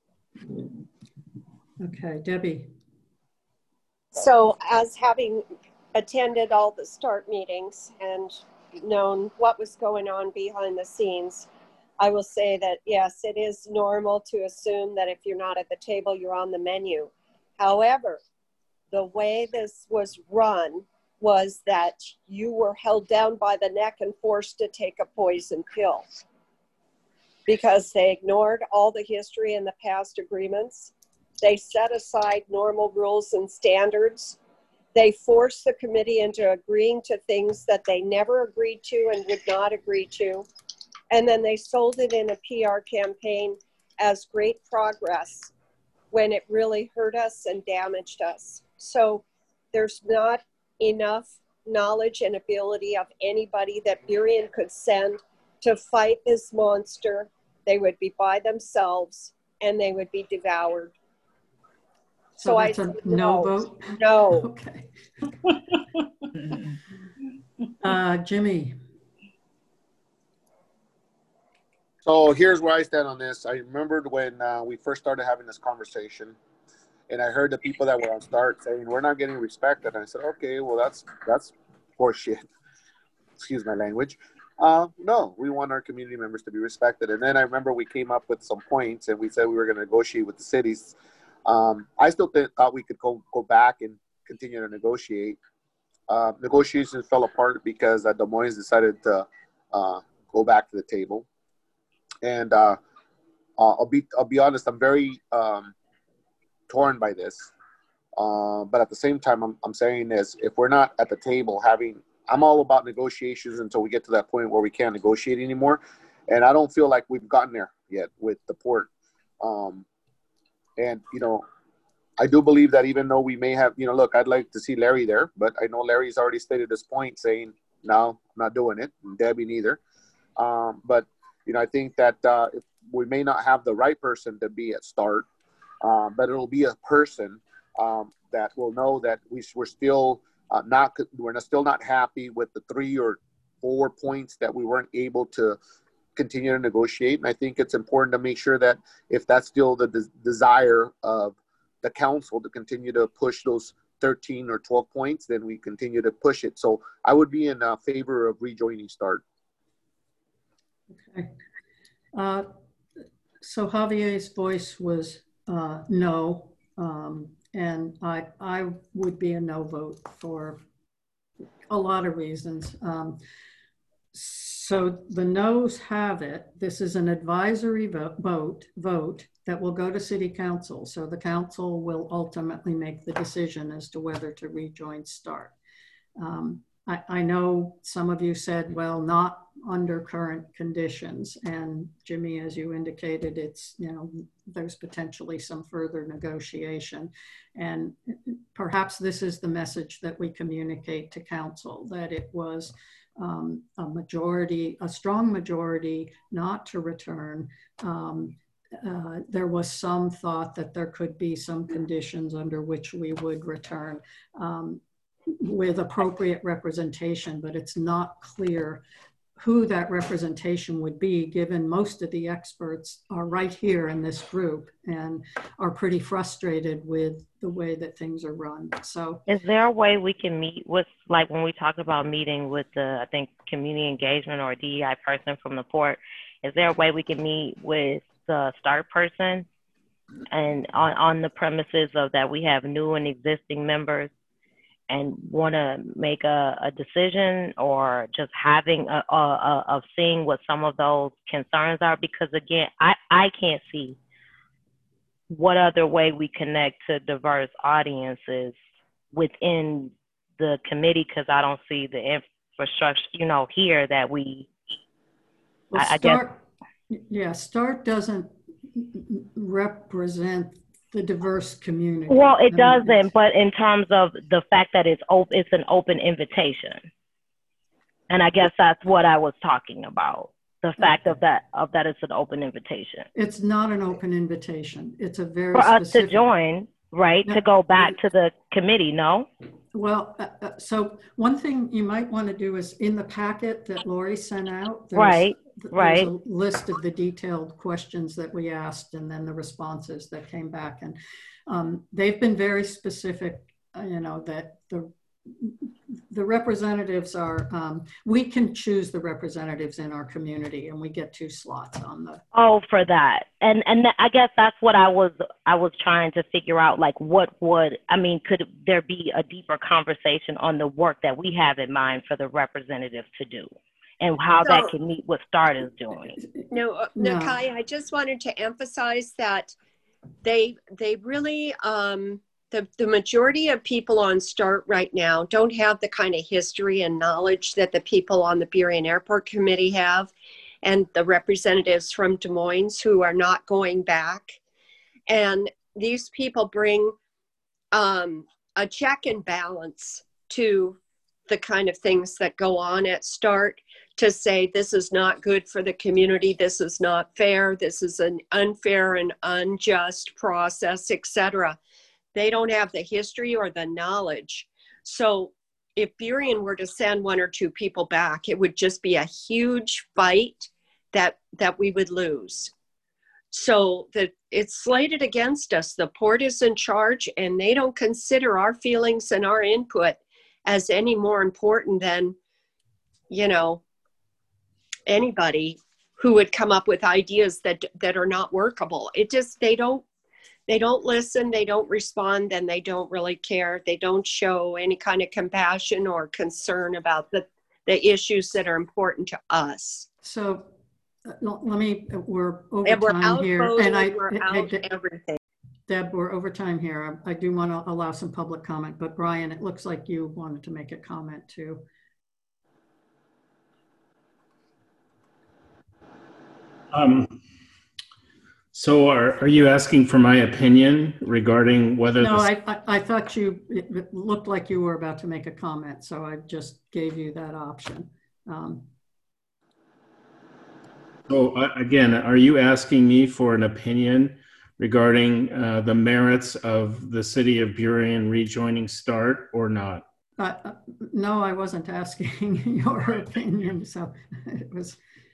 Okay, Debbie. So as having attended all the START meetings and known what was going on behind the scenes, I will say that, yes, it is normal to assume that if you're not at the table, you're on the menu. However, the way this was run was that you were held down by the neck and forced to take a poison pill because they ignored all the history and the past agreements. They set aside normal rules and standards. They forced the committee into agreeing to things that they never agreed to and would not agree to. And then they sold it in a PR campaign as great progress when it really hurt us and damaged us. So there's not enough knowledge and ability of anybody that Burien could send to fight this monster. They would be by themselves and they would be devoured. So that's a no vote? No. Okay. Jimmy. So here's where I stand on this. I remembered when we first started having this conversation, and I heard the people that were on START saying, we're not getting respected. And I said, okay, well, that's horseshit. Excuse my language. No, we want our community members to be respected. And then I remember we came up with some points, and we said we were going to negotiate with the cities. I still thought we could go back and continue to negotiate. Negotiations fell apart because Des Moines decided to go back to the table. And I'll be honest, I'm very torn by this. But at the same time, I'm saying is, if we're not at the table I'm all about negotiations until we get to that point where we can't negotiate anymore. And I don't feel like we've gotten there yet with the port. And, I do believe that even though we may have, look, I'd like to see Larry there, but I know Larry's already stated his point saying, no, I'm not doing it. And Debbie neither. But, I think that we may not have the right person to be at START, but it'll be a person that will know that we're still still not happy with the 3 or 4 points that we weren't able to continue to negotiate. And I think it's important to make sure that if that's still the desire of the council to continue to push those 13 or 12 points, then we continue to push it. So I would be in favor of rejoining START. Okay. So Javier's voice was no. And I would be a no vote for a lot of reasons. So the noes have it. This is an advisory vote that will go to City Council. So the council will ultimately make the decision as to whether to rejoin START. I know some of you said, well, not under current conditions. And Jimmy, as you indicated, it's, you know, there's potentially some further negotiation. And perhaps this is the message that we communicate to council, that it was a strong majority not to return. There was some thought that there could be some conditions under which we would return with appropriate representation, but it's not clear who that representation would be, given most of the experts are right here in this group and are pretty frustrated with the way that things are run. So is there a way we can meet with, like when we talk about meeting with the, I think, community engagement or DEI person from the port, is there a way we can meet with the START person and on the premises of that we have new and existing members and want to make a decision, or just having of seeing what some of those concerns are? Because again, I can't see what other way we connect to diverse audiences within the committee, because I don't see the infrastructure, you know, here that we, well, I guess. Yeah, START doesn't represent the diverse community. Well, it doesn't, but in terms of the fact that it's an open invitation. And I guess that's what I was talking about. The fact of that it's an open invitation. It's not an open invitation. It's a very for specific, us to join, right? No, to go back to the committee, no? Well, so one thing you might want to do is in the packet that Lori sent out, there's a list of the detailed questions that we asked and then the responses that came back. And they've been very specific, you know, that the representatives are, we can choose the representatives in our community, and we get 2 slots on the. Oh, for that. And I guess that's what I was trying to figure out, like could there be a deeper conversation on the work that we have in mind for the representatives to do and how that can meet what START is doing? No, Kai, I just wanted to emphasize that they really, the majority of people on START right now don't have the kind of history and knowledge that the people on the Burien Airport Committee have, and the representatives from Des Moines who are not going back. And these people bring a check and balance to the kind of things that go on at START, to say this is not good for the community, this is not fair, this is an unfair and unjust process, etc. They don't have the history or the knowledge. So if Burien were to send 1 or 2 people back, it would just be a huge fight that we would lose. So that it's slated against us. The port is in charge, and they don't consider our feelings and our input as any more important than, you know, anybody who would come up with ideas that are not workable. It just, they don't listen, they don't respond, and they don't really care. They don't show any kind of compassion or concern about the issues that are important to us. So we're over time here. And we're out everything. Deb, we're over time here. I do want to allow some public comment, but Brian, it looks like you wanted to make a comment too. So are you asking for my opinion regarding whether? No, I thought it looked like you were about to make a comment, so I just gave you that option. So again, are you asking me for an opinion regarding the merits of the city of Burien rejoining START or not? No, I wasn't asking your opinion. So it was,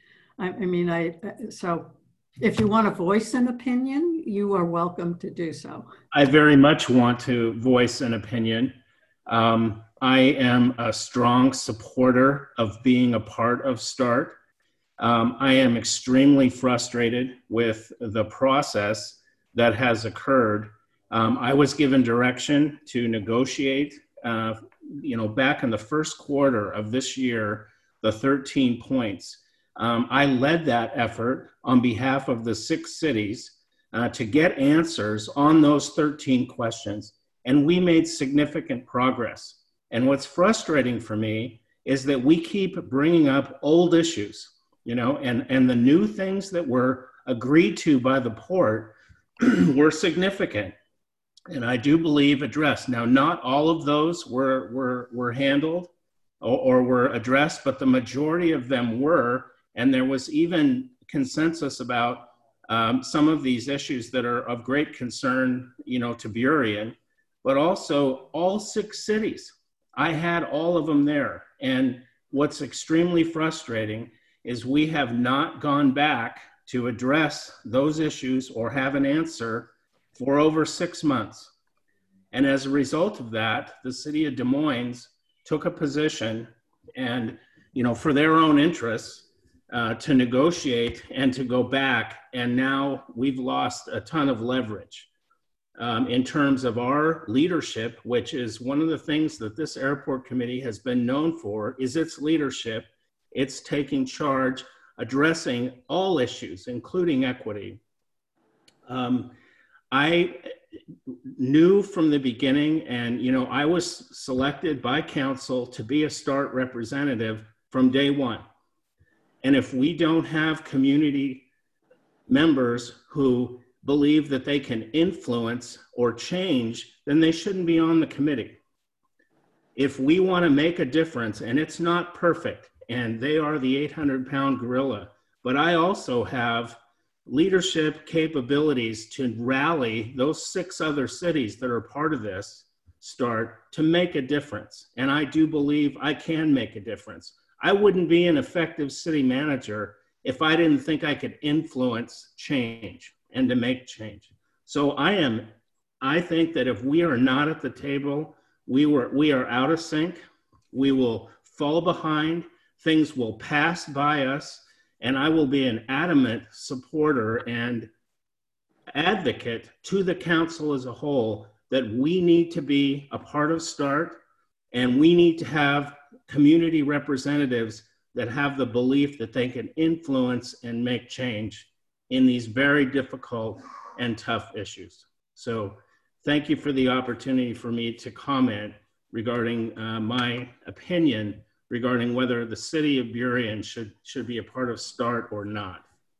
so if you want to voice an opinion, you are welcome to do so. I very much want to voice an opinion. I am a strong supporter of being a part of START. I am extremely frustrated with the process that has occurred. I was given direction to negotiate, back in the first quarter of this year, the 13 points. I led that effort on behalf of the 6 cities to get answers on those 13 questions. And we made significant progress. And what's frustrating for me is that we keep bringing up old issues, and the new things that were agreed to by the port were significant. And I do believe addressed. Now, not all of those were handled or were addressed, but the majority of them were. And there was even consensus about some of these issues that are of great concern, to Burien, but also all 6 cities. I had all of them there. And what's extremely frustrating is we have not gone back to address those issues or have an answer for over 6 months. And as a result of that, the city of Des Moines took a position and, for their own interests, to negotiate and to go back. And now we've lost a ton of leverage in terms of our leadership, which is one of the things that this airport committee has been known for, is its leadership. It's taking charge, addressing all issues, including equity. I knew from the beginning, and I was selected by council to be a START representative from day one. And if we don't have community members who believe that they can influence or change, then they shouldn't be on the committee. If we want to make a difference, and it's not perfect, and they are the 800-pound gorilla, but I also have leadership capabilities to rally those 6 other cities that are part of this START to make a difference. And I do believe I can make a difference. I wouldn't be an effective city manager if I didn't think I could influence change and to make change. So I think that if we are not at the table, we are out of sync. We will fall behind. Things will pass by us. And I will be an adamant supporter and advocate to the council as a whole that we need to be a part of START, and we need to have community representatives that have the belief that they can influence and make change in these very difficult and tough issues. So thank you for the opportunity for me to comment regarding my opinion regarding whether the city of Burien should be a part of START or not.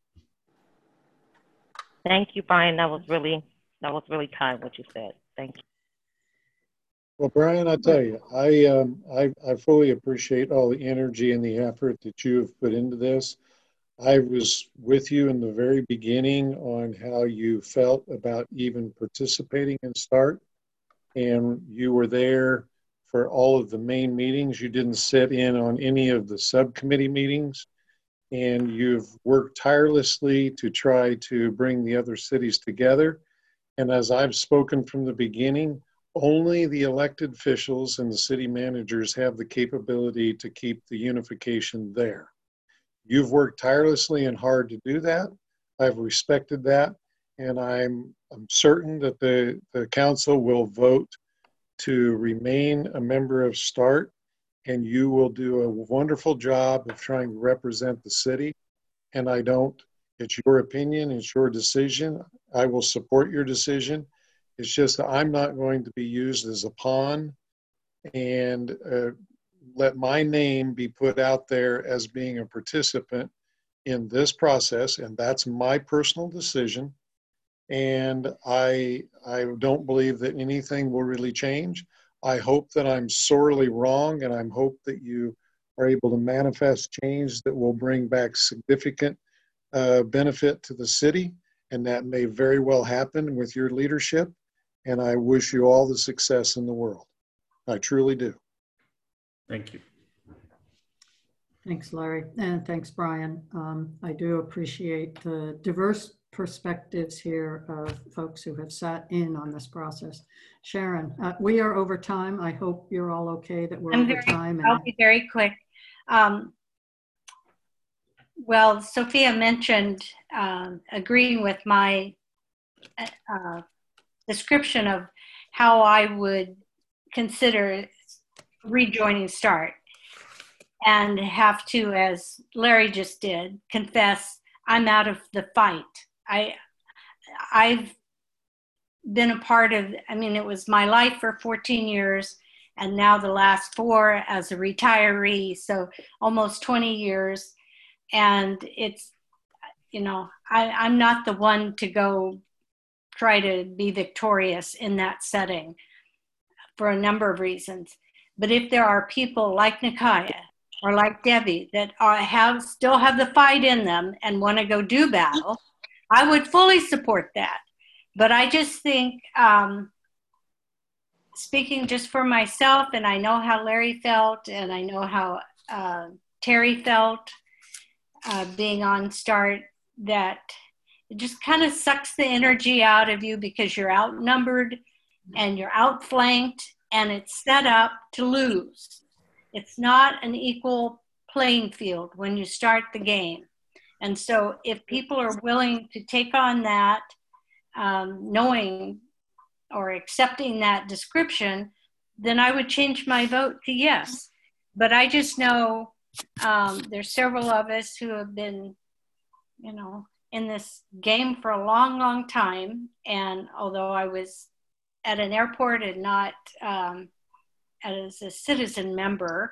Thank you, Brian. That was really kind what you said. Thank you. Well, Brian, I tell you, I fully appreciate all the energy and the effort that you have put into this. I was with you in the very beginning on how you felt about even participating in START, and you were there for all of the main meetings. You didn't sit in on any of the subcommittee meetings, and you've worked tirelessly to try to bring the other cities together. And as I've spoken from the beginning, only the elected officials and the city managers have the capability to keep the unification there. You've worked tirelessly and hard to do that. I've respected that, and I'm certain that the council will vote to remain a member of START, and you will do a wonderful job of trying to represent the city. And it's your opinion, it's your decision. I will support your decision. It's just that I'm not going to be used as a pawn and let my name be put out there as being a participant in this process, and that's my personal decision. And I don't believe that anything will really change. I hope that I'm sorely wrong, and I hope that you are able to manifest change that will bring back significant benefit to the city, and that may very well happen with your leadership. And I wish you all the success in the world. I truly do. Thank you. Thanks, Larry, and thanks, Brian. I do appreciate the diverse perspectives here of folks who have sat in on this process. Sharon, we are over time. I hope you're all okay that we're over time. I'll be very quick. Well, Sophia mentioned agreeing with my description of how I would consider rejoining START, and have to, as Larry just did, confess I'm out of the fight. I've been a part of, I mean, it was my life for 14 years, and now the last 4 as a retiree, so almost 20 years. And it's, you know, I'm not the one to go try to be victorious in that setting for a number of reasons. But if there are people like Nakaya or like Debbie that still have the fight in them and want to go do battle, I would fully support that. But I just think, speaking just for myself, and I know how Larry felt, and I know how Terry felt being on START, that it just kind of sucks the energy out of you because you're outnumbered and you're outflanked, and it's set up to lose. It's not an equal playing field when you start the game. And so if people are willing to take on that, knowing or accepting that description, then I would change my vote to yes. But I just know there's several of us who have been, you know, in this game for a long, long time. And although I was at an airport and not as a citizen member,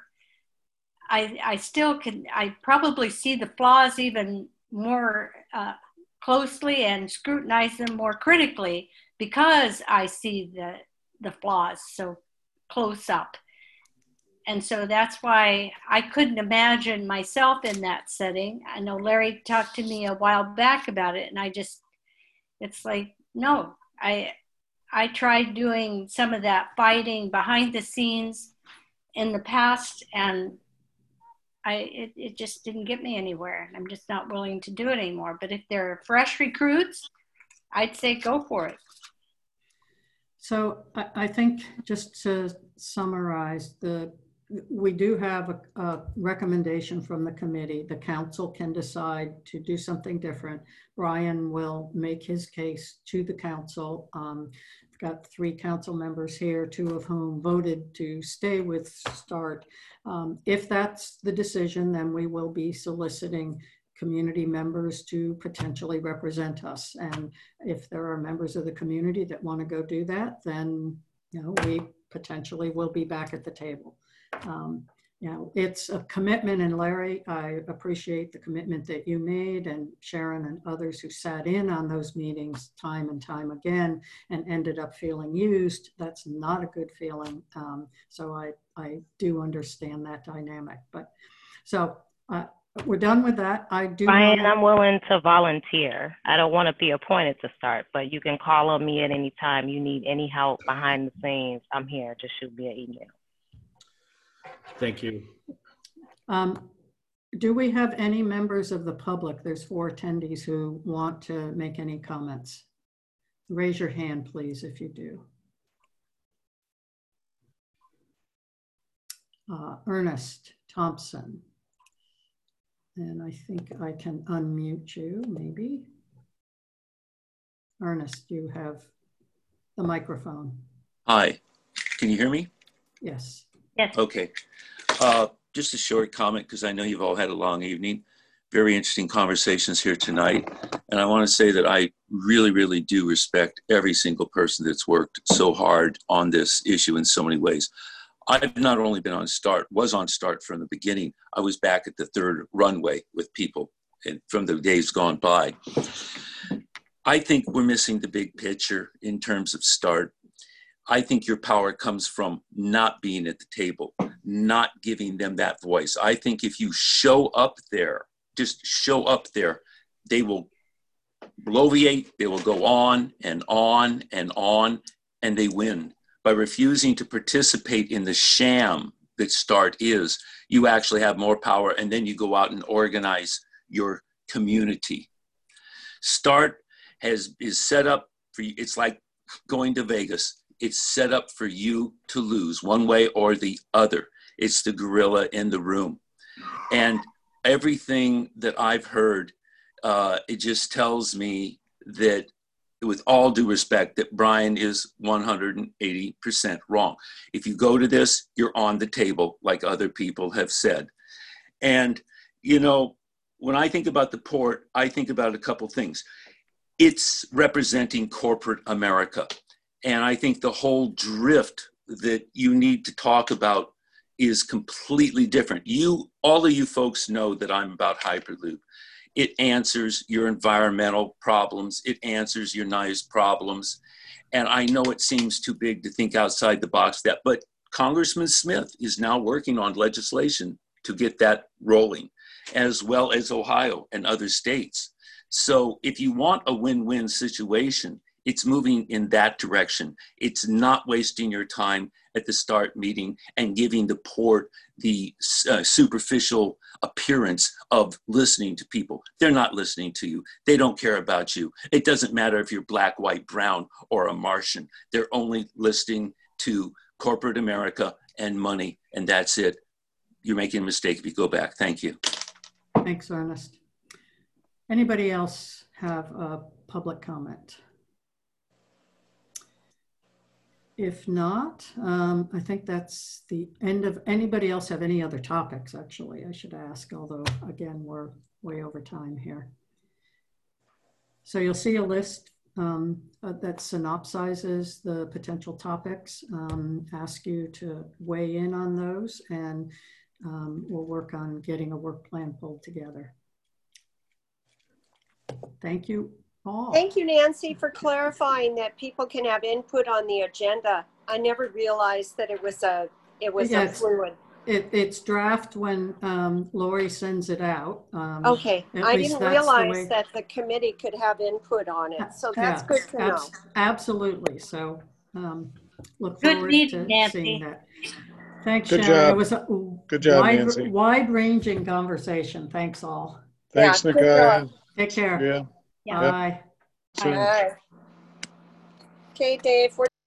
I still can, I probably see the flaws even more closely and scrutinize them more critically because I see the flaws so close up. And so that's why I couldn't imagine myself in that setting. I know Larry talked to me a while back about it, and I just, it's like, no, I tried doing some of that fighting behind the scenes in the past, and it just didn't get me anywhere. I'm just not willing to do it anymore. But if there are fresh recruits, I'd say go for it. So I think, just to summarize, we do have a recommendation from the committee. The council can decide to do something different. Brian will make his case to the council. We've got 3 council members here, 2 of whom voted to stay with START. If that's the decision, then we will be soliciting community members to potentially represent us. And if there are members of the community that want to go do that, then, you know, we potentially will be back at the table. You know, it's a commitment, and Larry, I appreciate the commitment that you made, and Sharon and others who sat in on those meetings time and time again and ended up feeling used. That's not a good feeling. So I do understand that dynamic. But so we're done with that. I do. Brian, I'm willing to volunteer. I don't want to be appointed to START, but you can call on me at any time you need any help behind the scenes. I'm here. Just shoot me an email. Thank you. Do we have any members of the public? There's 4 attendees who want to make any comments. Raise your hand, please, if you do. Ernest Thompson. And I think I can unmute you, maybe. Ernest, you have the microphone. Hi, can you hear me? Yes. Yes. Okay. Just a short comment, because I know you've all had a long evening. Very interesting conversations here tonight. And I want to say that I really, really do respect every single person that's worked so hard on this issue in so many ways. I've not only been on START, was on START from the beginning. I was back at the 3rd runway with people from the days gone by. I think we're missing the big picture in terms of START. I think your power comes from not being at the table, not giving them that voice. I think if you show up there, just show up there, they will bloviate, they will go on and on and on, and they win. By refusing to participate in the sham that START is, you actually have more power, and then you go out and organize your community. START is set up for you. It's like going to Vegas. It's set up for you to lose one way or the other. It's the gorilla in the room. And everything that I've heard, it just tells me that with all due respect, that Brian is 180% wrong. If you go to this, you're on the table, like other people have said. And, you know, when I think about the port, I think about a couple things. It's representing corporate America. And I think the whole drift that you need to talk about is completely different. All of you folks know that I'm about Hyperloop. It answers your environmental problems. It answers your noise problems. And I know it seems too big to think outside the box but Congressman Smith is now working on legislation to get that rolling, as well as Ohio and other states. So if you want a win-win situation, it's moving in that direction. It's not wasting your time at the start meeting and giving the port the superficial appearance of listening to people. They're not listening to you. They don't care about you. It doesn't matter if you're black, white, brown, or a Martian. They're only listening to corporate America and money, and that's it. You're making a mistake if you go back. Thank you. Thanks, Ernest. Anybody else have a public comment? If not, I think that's the end of, anybody else have any other topics, actually, I should ask, although again, we're way over time here. So you'll see a list that synopsizes the potential topics, ask you to weigh in on those, and we'll work on getting a work plan pulled together. Thank you all. Thank you, Nancy, for clarifying that people can have input on the agenda. I never realized that it was a fluid. It's draft when Lori sends it out. Okay, I didn't realize that the committee could have input on it. So that's good to know. Absolutely. So look forward to seeing that. Thanks, Good Sharon. job. It was a Good job, Nancy. wide-ranging conversation. Thanks all. Thanks, Nakia. Take care. Yeah. Bye. Soon. Bye. Okay, Dave.